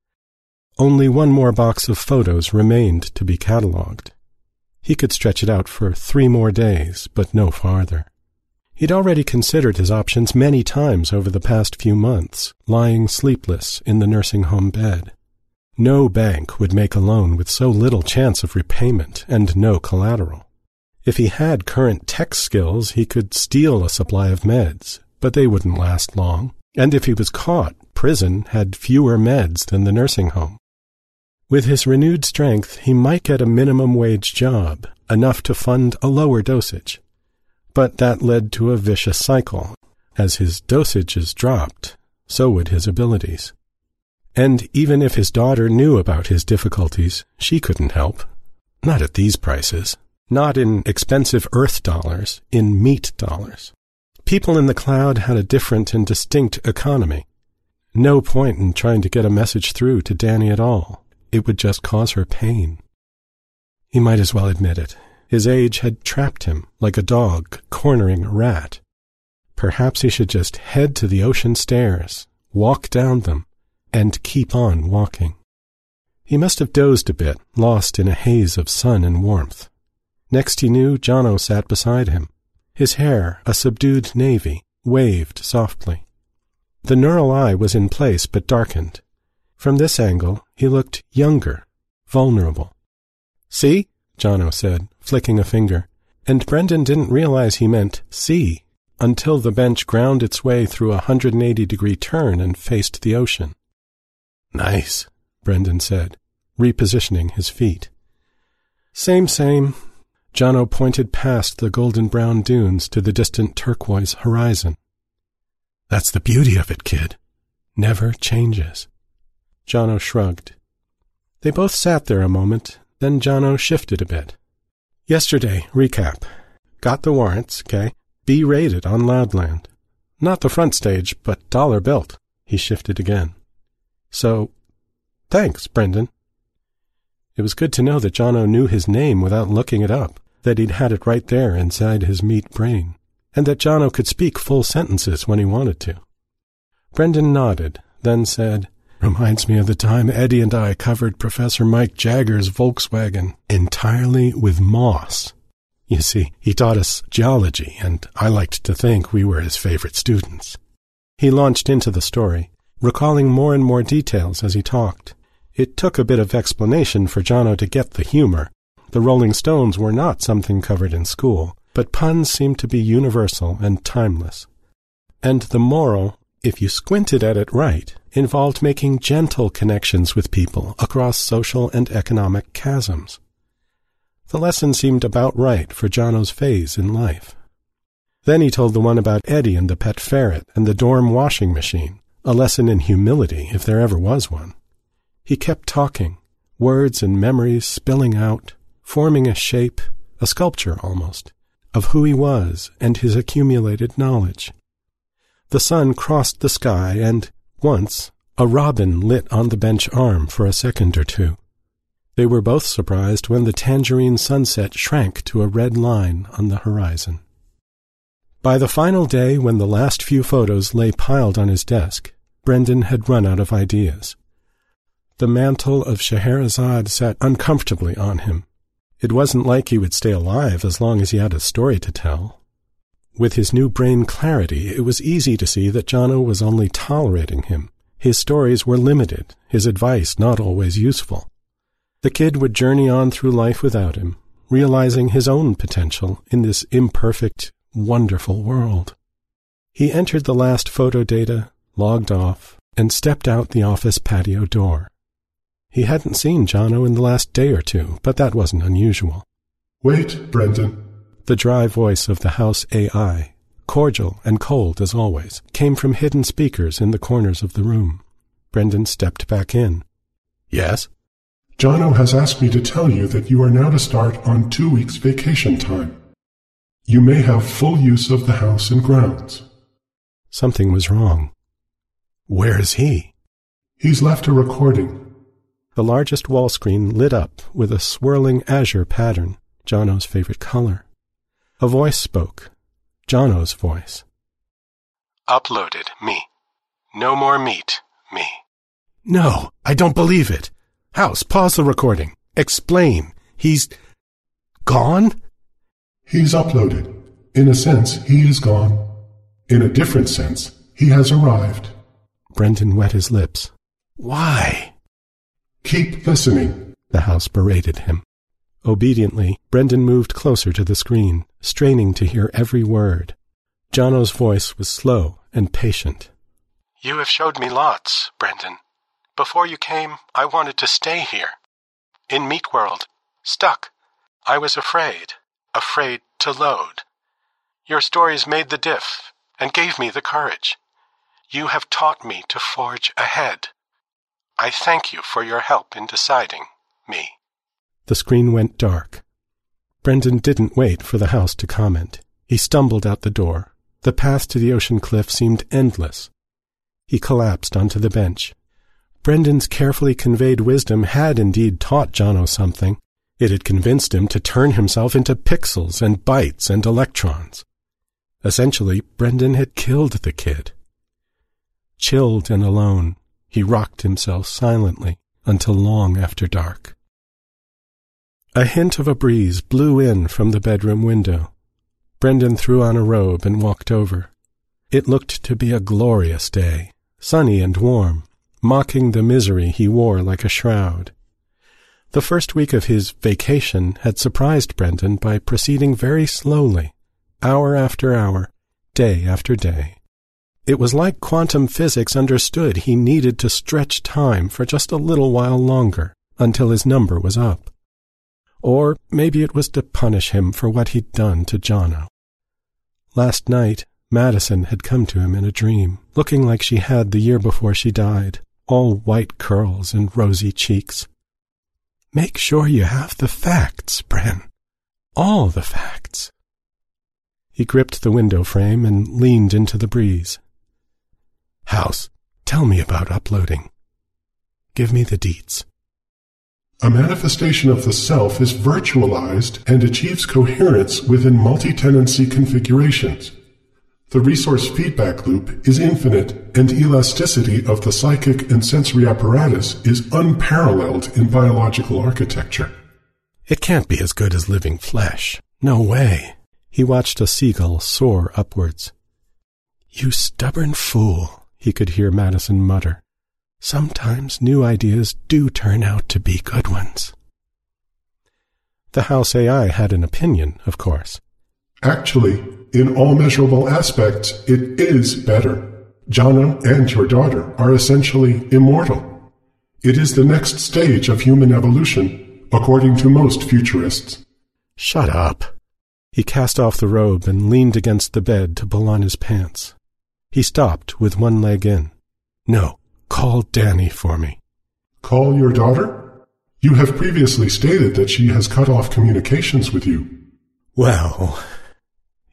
Only one more box of photos remained to be catalogued. He could stretch it out for 3 more days, but no farther. He'd already considered his options many times over the past few months, lying sleepless in the nursing home bed. No bank would make a loan with so little chance of repayment and no collateral. If he had current tech skills, he could steal a supply of meds, but they wouldn't last long. And if he was caught, prison had fewer meds than the nursing home. With his renewed strength, he might get a minimum wage job, enough to fund a lower dosage. But that led to a vicious cycle. As his dosages dropped, so would his abilities. And even if his daughter knew about his difficulties, she couldn't help. Not at these prices. Not in expensive Earth dollars, in meat dollars. People in the cloud had a different and distinct economy. No point in trying to get a message through to Danny at all. It would just cause her pain. He might as well admit it. His age had trapped him like a dog cornering a rat. Perhaps he should just head to the ocean stairs, walk down them, and keep on walking. He must have dozed a bit, lost in a haze of sun and warmth. Next he knew, Jono sat beside him. His hair, a subdued navy, waved softly. The neural eye was in place but darkened. From this angle, he looked younger, vulnerable. See? Jono said, flicking a finger, and Brendan didn't realize he meant see until the bench ground its way through a 180-degree turn and faced the ocean. Nice, Brendan said, repositioning his feet. Same. Jono pointed past the golden-brown dunes to the distant turquoise horizon. That's the beauty of it, kid. Never changes. Jono shrugged. They both sat there a moment, then Jono shifted a bit. Yesterday, recap. Got the warrants, okay? B-rated on Loudland. Not the front stage, but dollar built. He shifted again. So, thanks, Brendan. It was good to know that Jono knew his name without looking it up, that he'd had it right there inside his meat brain, and that Jono could speak full sentences when he wanted to. Brendan nodded, then said, Reminds me of the time Eddie and I covered Professor Mike Jagger's Volkswagen entirely with moss. You see, he taught us geology, and I liked to think we were his favorite students. He launched into the story, recalling more and more details as he talked. It took a bit of explanation for Jono to get the humor. The Rolling Stones were not something covered in school, but puns seemed to be universal and timeless. And the moral, if you squinted at it right, involved making gentle connections with people across social and economic chasms. The lesson seemed about right for Jono's phase in life. Then he told the one about Eddie and the pet ferret and the dorm washing machine, a lesson in humility if there ever was one. He kept talking, words and memories spilling out, forming a shape, a sculpture almost, of who he was and his accumulated knowledge. The sun crossed the sky, and, once, a robin lit on the bench arm for a second or two. They were both surprised when the tangerine sunset shrank to a red line on the horizon. By the final day, when the last few photos lay piled on his desk, Brendan had run out of ideas. The mantle of Scheherazade sat uncomfortably on him. It wasn't like he would stay alive as long as he had a story to tell. With his new brain clarity, it was easy to see that Jono was only tolerating him. His stories were limited, his advice not always useful. The kid would journey on through life without him, realizing his own potential in this imperfect, wonderful world. He entered the last photo data, logged off, and stepped out the office patio door. He hadn't seen Jono in the last day or two, but that wasn't unusual. "Wait, Brendan." The dry voice of the house AI, cordial and cold as always, came from hidden speakers in the corners of the room. Brendan stepped back in. "Yes?" "Jono has asked me to tell you that you are now to start on 2 weeks vacation time. You may have full use of the house and grounds." Something was wrong. Where is he? "He's left a recording." The largest wall screen lit up with a swirling azure pattern, Jono's favorite color. A voice spoke, Jono's voice. "Uploaded, me. No more meat, me." "No, I don't believe it. House, pause the recording. Explain. He's gone?" "He's uploaded. In a sense, he is gone. In a different sense, he has arrived." Brendan wet his lips. "Why?" "Keep listening," the house berated him. Obediently, Brendan moved closer to the screen, straining to hear every word. Jono's voice was slow and patient. "You have showed me lots, Brendan. Before you came, I wanted to stay here. In Meat World, stuck. I was afraid to load. Your stories made the diff and gave me the courage. You have taught me to forge ahead. I thank you for your help in deciding, me." The screen went dark. Brendan didn't wait for the house to comment. He stumbled out the door. The path to the ocean cliff seemed endless. He collapsed onto the bench. Brendan's carefully conveyed wisdom had indeed taught Jono something. It had convinced him to turn himself into pixels and bytes and electrons. Essentially, Brendan had killed the kid. Chilled and alone, he rocked himself silently until long after dark. A hint of a breeze blew in from the bedroom window. Brendan threw on a robe and walked over. It looked to be a glorious day, sunny and warm, mocking the misery he wore like a shroud. The first week of his vacation had surprised Brendan by proceeding very slowly, hour after hour, day after day. It was like quantum physics understood he needed to stretch time for just a little while longer, until his number was up. Or maybe it was to punish him for what he'd done to Jono. Last night, Madison had come to him in a dream, looking like she had the year before she died, all white curls and rosy cheeks. "Make sure you have the facts, Bren. All the facts." He gripped the window frame and leaned into the breeze. "House, tell me about uploading. Give me the deets." "A manifestation of the self is virtualized and achieves coherence within multi-tenancy configurations. The resource feedback loop is infinite, and elasticity of the psychic and sensory apparatus is unparalleled in biological architecture." "It can't be as good as living flesh. No way." He watched a seagull soar upwards. "You stubborn fool," he could hear Madison mutter. "Sometimes new ideas do turn out to be good ones." The House AI had an opinion, of course. "Actually, in all measurable aspects, it is better. Jono and your daughter are essentially immortal. It is the next stage of human evolution, according to most futurists." "Shut up." He cast off the robe and leaned against the bed to pull on his pants. He stopped with one leg in. "No, call Danny for me." "Call your daughter? You have previously stated that she has cut off communications with you." "Well,"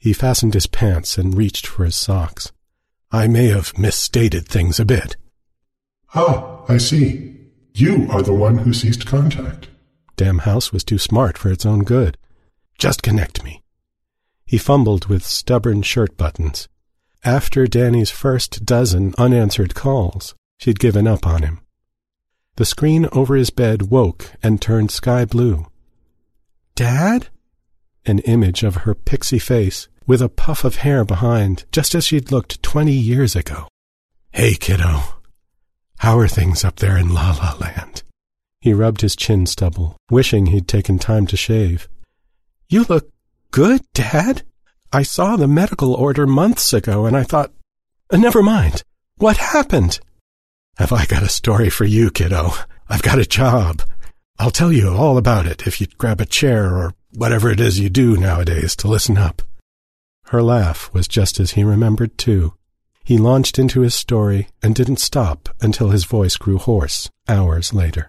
He fastened his pants and reached for his socks. I may have misstated things a bit. Ah, I see. You are the one who ceased contact. Damn house was too smart for its own good. Just connect me. He fumbled with stubborn shirt buttons. After Danny's first dozen unanswered calls, she'd given up on him. The screen over his bed woke and turned sky blue. Dad? An image of her pixie face, with a puff of hair behind, just as she'd looked 20 years ago. Hey, kiddo. How are things up there in La La Land? He rubbed his chin stubble, wishing he'd taken time to shave. You look good, Dad. I saw the medical order months ago, and I thought, never mind. What happened? Have I got a story for you, kiddo? I've got a job. I'll tell you all about it if you'd grab a chair or whatever it is you do nowadays to listen up. Her laugh was just as he remembered, too. He launched into his story and didn't stop until his voice grew hoarse hours later.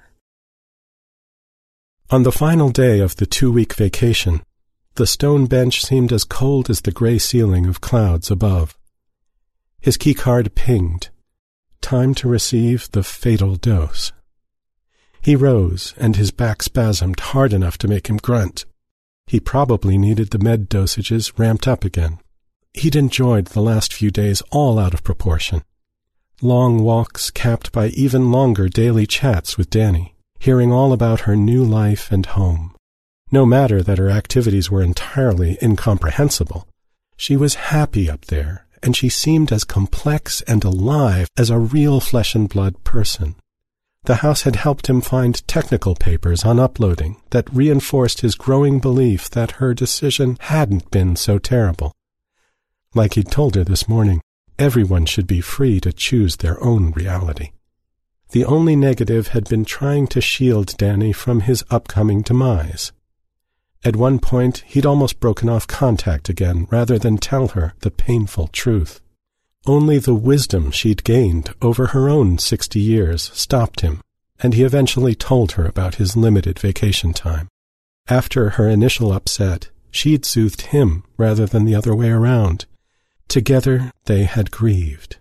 On the final day of the 2-week vacation, the stone bench seemed as cold as the gray ceiling of clouds above. His keycard pinged. Time to receive the fatal dose. He rose, and his back spasmed hard enough to make him grunt. He probably needed the med dosages ramped up again. He'd enjoyed the last few days all out of proportion. Long walks capped by even longer daily chats with Danny, hearing all about her new life and home. No matter that her activities were entirely incomprehensible, she was happy up there, and she seemed as complex and alive as a real flesh-and-blood person. The house had helped him find technical papers on uploading that reinforced his growing belief that her decision hadn't been so terrible. Like he'd told her this morning, everyone should be free to choose their own reality. The only negative had been trying to shield Danny from his upcoming demise. At one point, he'd almost broken off contact again rather than tell her the painful truth. Only the wisdom she'd gained over her own 60 years stopped him, and he eventually told her about his limited vacation time. After her initial upset, she'd soothed him rather than the other way around. Together they had grieved.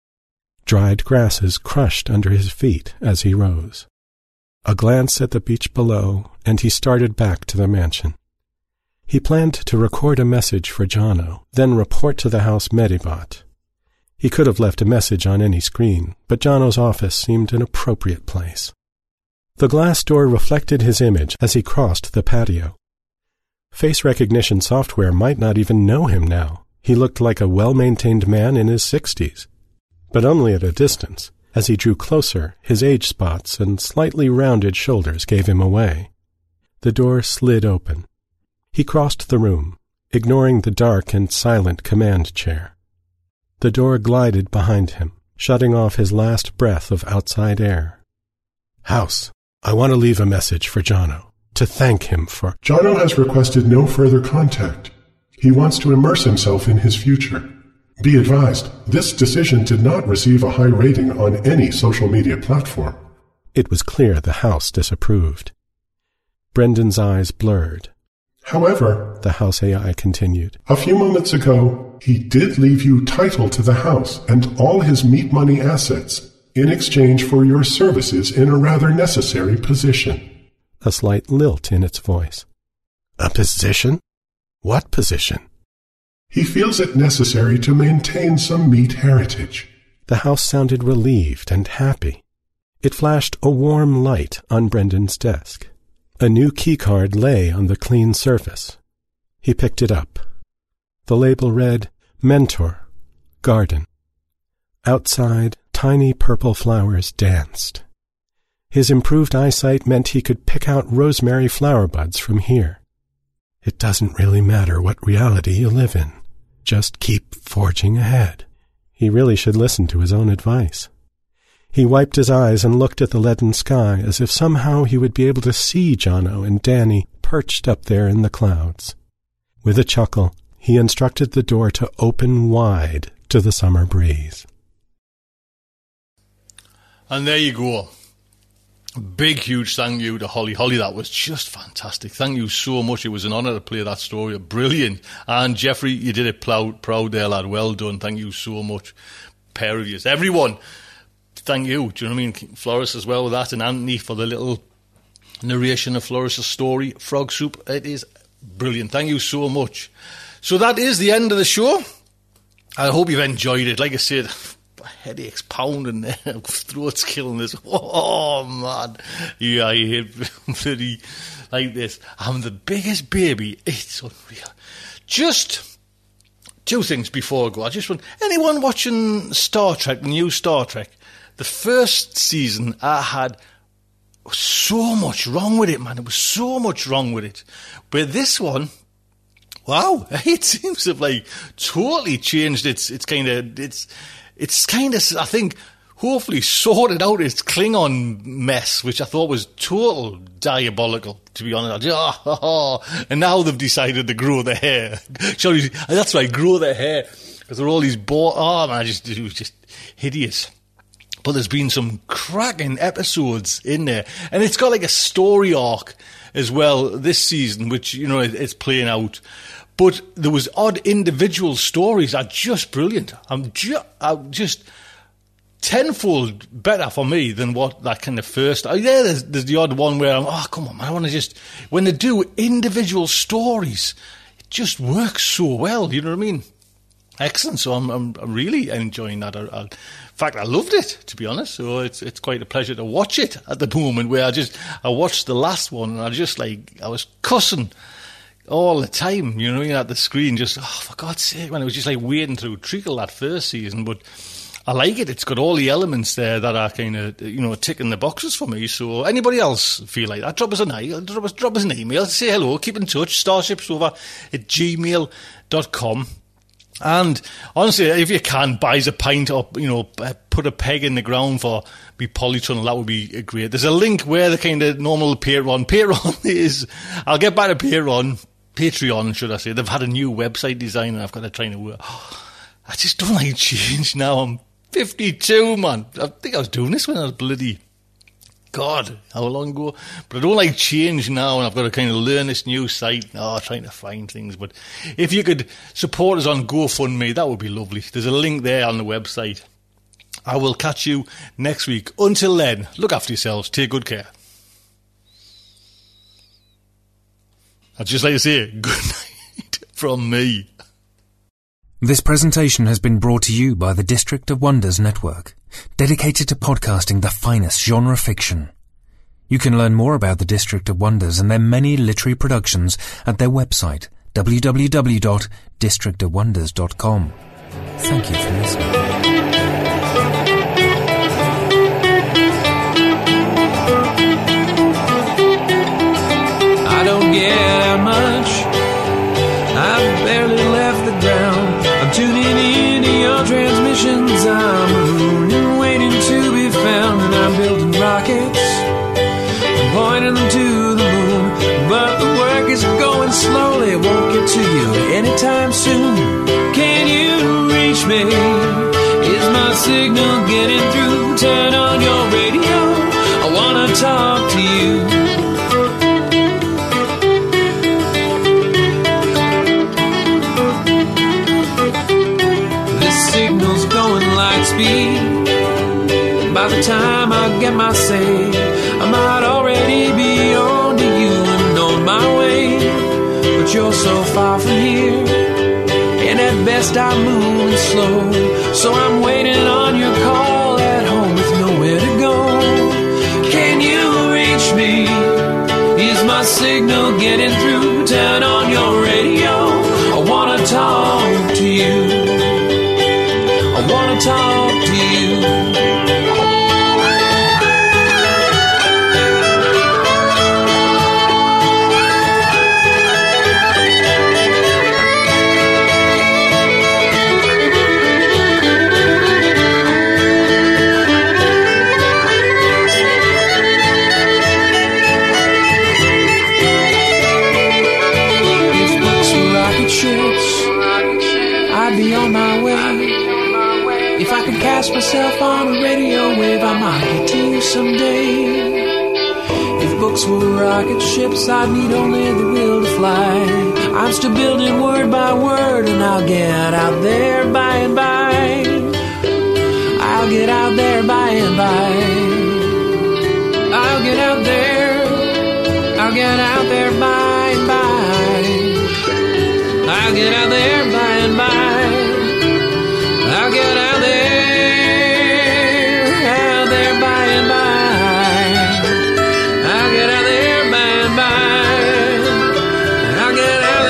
Dried grasses crushed under his feet as he rose. A glance at the beach below, and he started back to the mansion. He planned to record a message for Jono, then report to the house Medibot. He could have left a message on any screen, but Jono's office seemed an appropriate place. The glass door reflected his image as he crossed the patio. Face recognition software might not even know him now. He looked like a well-maintained man in his 60s, but only at a distance. As he drew closer, his age spots and slightly rounded shoulders gave him away. The door slid open. He crossed the room, ignoring the dark and silent command chair. The door glided behind him, shutting off his last breath of outside air. House, I want to leave a message for Jono, to thank him for... Jono has requested no further contact. He wants to immerse himself in his future. Be advised, this decision did not receive a high rating on any social media platform. It was clear the house disapproved. Brendan's eyes blurred. However, the house AI continued, a few moments ago, he did leave you title to the house and all his meat money assets in exchange for your services in a rather necessary position. A slight lilt in its voice. A position? What position? He feels it necessary to maintain some meat heritage. The house sounded relieved and happy. It flashed a warm light on Brendan's desk. A new keycard lay on the clean surface. He picked it up. The label read, Mentor, Garden. Outside, tiny purple flowers danced. His improved eyesight meant he could pick out rosemary flower buds from here. It doesn't really matter what reality you live in. Just keep forging ahead. He really should listen to his own advice. He wiped his eyes and looked at the leaden sky as if somehow he would be able to see Jono and Danny perched up there in the clouds. With a chuckle, he instructed the door to open wide to the summer breeze. And there you go. Big, huge thank you to Holly. Holly, that was just fantastic. Thank you so much. It was an honour to play that story. Brilliant. And Jeffrey, you did it proud there, lad. Well done. Thank you so much. Pair of yous. Everyone, thank you. Do you know what I mean? Floris as well with that, and Anthony for the little narration of Floris's story. Frog Soup. It is brilliant. Thank you so much. So that is the end of the show. I hope you've enjoyed it. Like I said, headaches pounding there, throat's killing us. Oh man, yeah, I hate bloody like this. I'm the biggest baby. It's unreal. Just 2 things before I go. I just want anyone watching Star Trek, the new Star Trek. The first season, I had so much wrong with it, man. It was so much wrong with it. But this one, wow, it seems to have like totally changed. It's kind of, I think, hopefully sorted out its Klingon mess, which I thought was total diabolical, to be honest. And now they've decided to grow their hair. Sorry, that's right, grow their hair. Because there are all these it was just hideous. But there's been some cracking episodes in there. And it's got like a story arc as well this season, which, you know, it's playing out. But there was odd individual stories are just brilliant. I'm just tenfold better for me than what that kind of first... there's the odd one where come on, man, I want to just... When they do individual stories, it just works so well, you know what I mean? Excellent. So I'm really enjoying that. In fact, I loved it, to be honest. So it's quite a pleasure to watch it at the moment, where I watched the last one and I was cussing all the time, you know, at the screen, just, for God's sake, man, it was just like wading through treacle that first season, but I like it. It's got all the elements there that are kind of, you know, ticking the boxes for me. So anybody else feel like that, drop us an email, say hello, keep in touch, starshipsover@gmail.com. And honestly, if you can, buy us a pint or, you know, put a peg in the ground for be Polytunnel, that would be great. There's a link where the kind of normal Patreon is, I'll get back to Patreon, should I say. They've had a new website design and I've got to try and work. I just don't like change now. I'm 52, man. I think I was doing this when I was bloody... God, how long ago? But I don't like change now, and I've got to kind of learn this new site. Trying to find things. But if you could support us on GoFundMe, that would be lovely. There's a link there on the website. I will catch you next week. Until then, look after yourselves. Take good care. I'd just like to say good night from me. This presentation has been brought to you by the District of Wonders Network, dedicated to podcasting the finest genre fiction. You can learn more about the District of Wonders and their many literary productions at their website, www.districtofwonders.com. Thank you for listening. I don't get out much. I've barely left the ground. I'm tuning into your transmissions. I'm marooned and waiting to be found. And I'm building rockets and pointing them to the moon. But the work is going slowly. Won't get to you anytime soon. Can you reach me? Is my signal getting through? Turn on your radio. I wanna talk to you. Signal's going light speed. By the time I get my say, I might already be on to you and on my way. But you're so far from here, and at best I'm moving slow. So I'm waiting on your call at home with nowhere to go. Can you reach me? Is my signal getting through? Turn on your radio. I wanna talk to you. I wanna talk to you. If books were rocket ships, I'd be on my way. If I could cast myself on a radio wave, I might get to you someday. books were rocket ships, I'd need only the will to fly. I'm still building word by word, and I'll get out there by and by. I'll get out there by and by. I'll get out there. I'll get out there by and by. I'll get out there by and by. I'll get out there by and by. I'll get out there by and by. I'll get out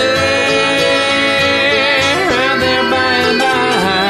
there by and by.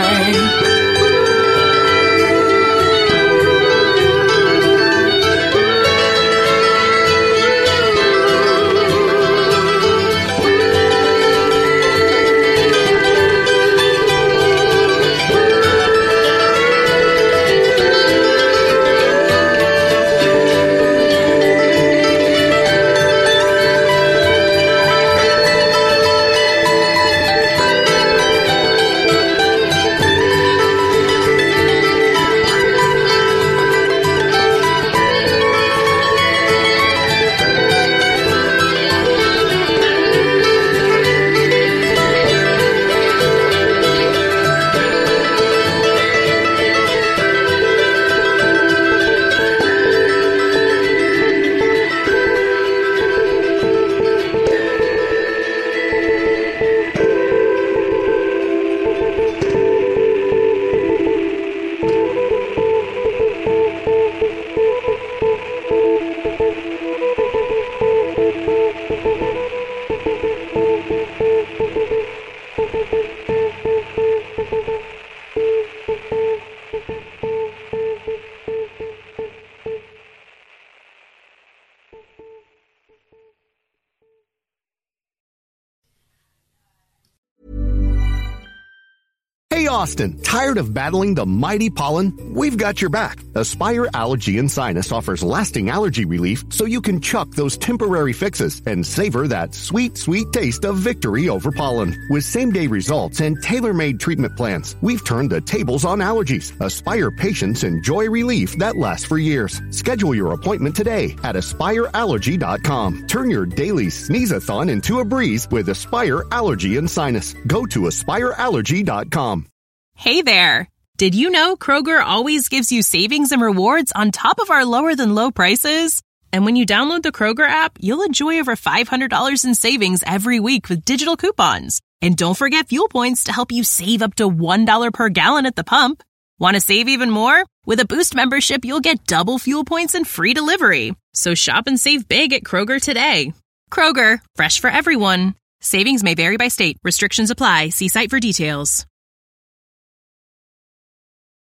Hey, Austin, tired of battling the mighty pollen? We've got your back. Aspire Allergy and Sinus offers lasting allergy relief so you can chuck those temporary fixes and savor that sweet, sweet taste of victory over pollen. With same-day results and tailor-made treatment plans, we've turned the tables on allergies. Aspire patients enjoy relief that lasts for years. Schedule your appointment today at AspireAllergy.com. Turn your daily sneeze-a-thon into a breeze with Aspire Allergy and Sinus. Go to AspireAllergy.com. Hey there! Did you know Kroger always gives you savings and rewards on top of our lower-than-low prices? And when you download the Kroger app, you'll enjoy over $500 in savings every week with digital coupons. And don't forget fuel points to help you save up to $1 per gallon at the pump. Want to save even more? With a Boost membership, you'll get double fuel points and free delivery. So shop and save big at Kroger today. Kroger, fresh for everyone. Savings may vary by state. Restrictions apply. See site for details.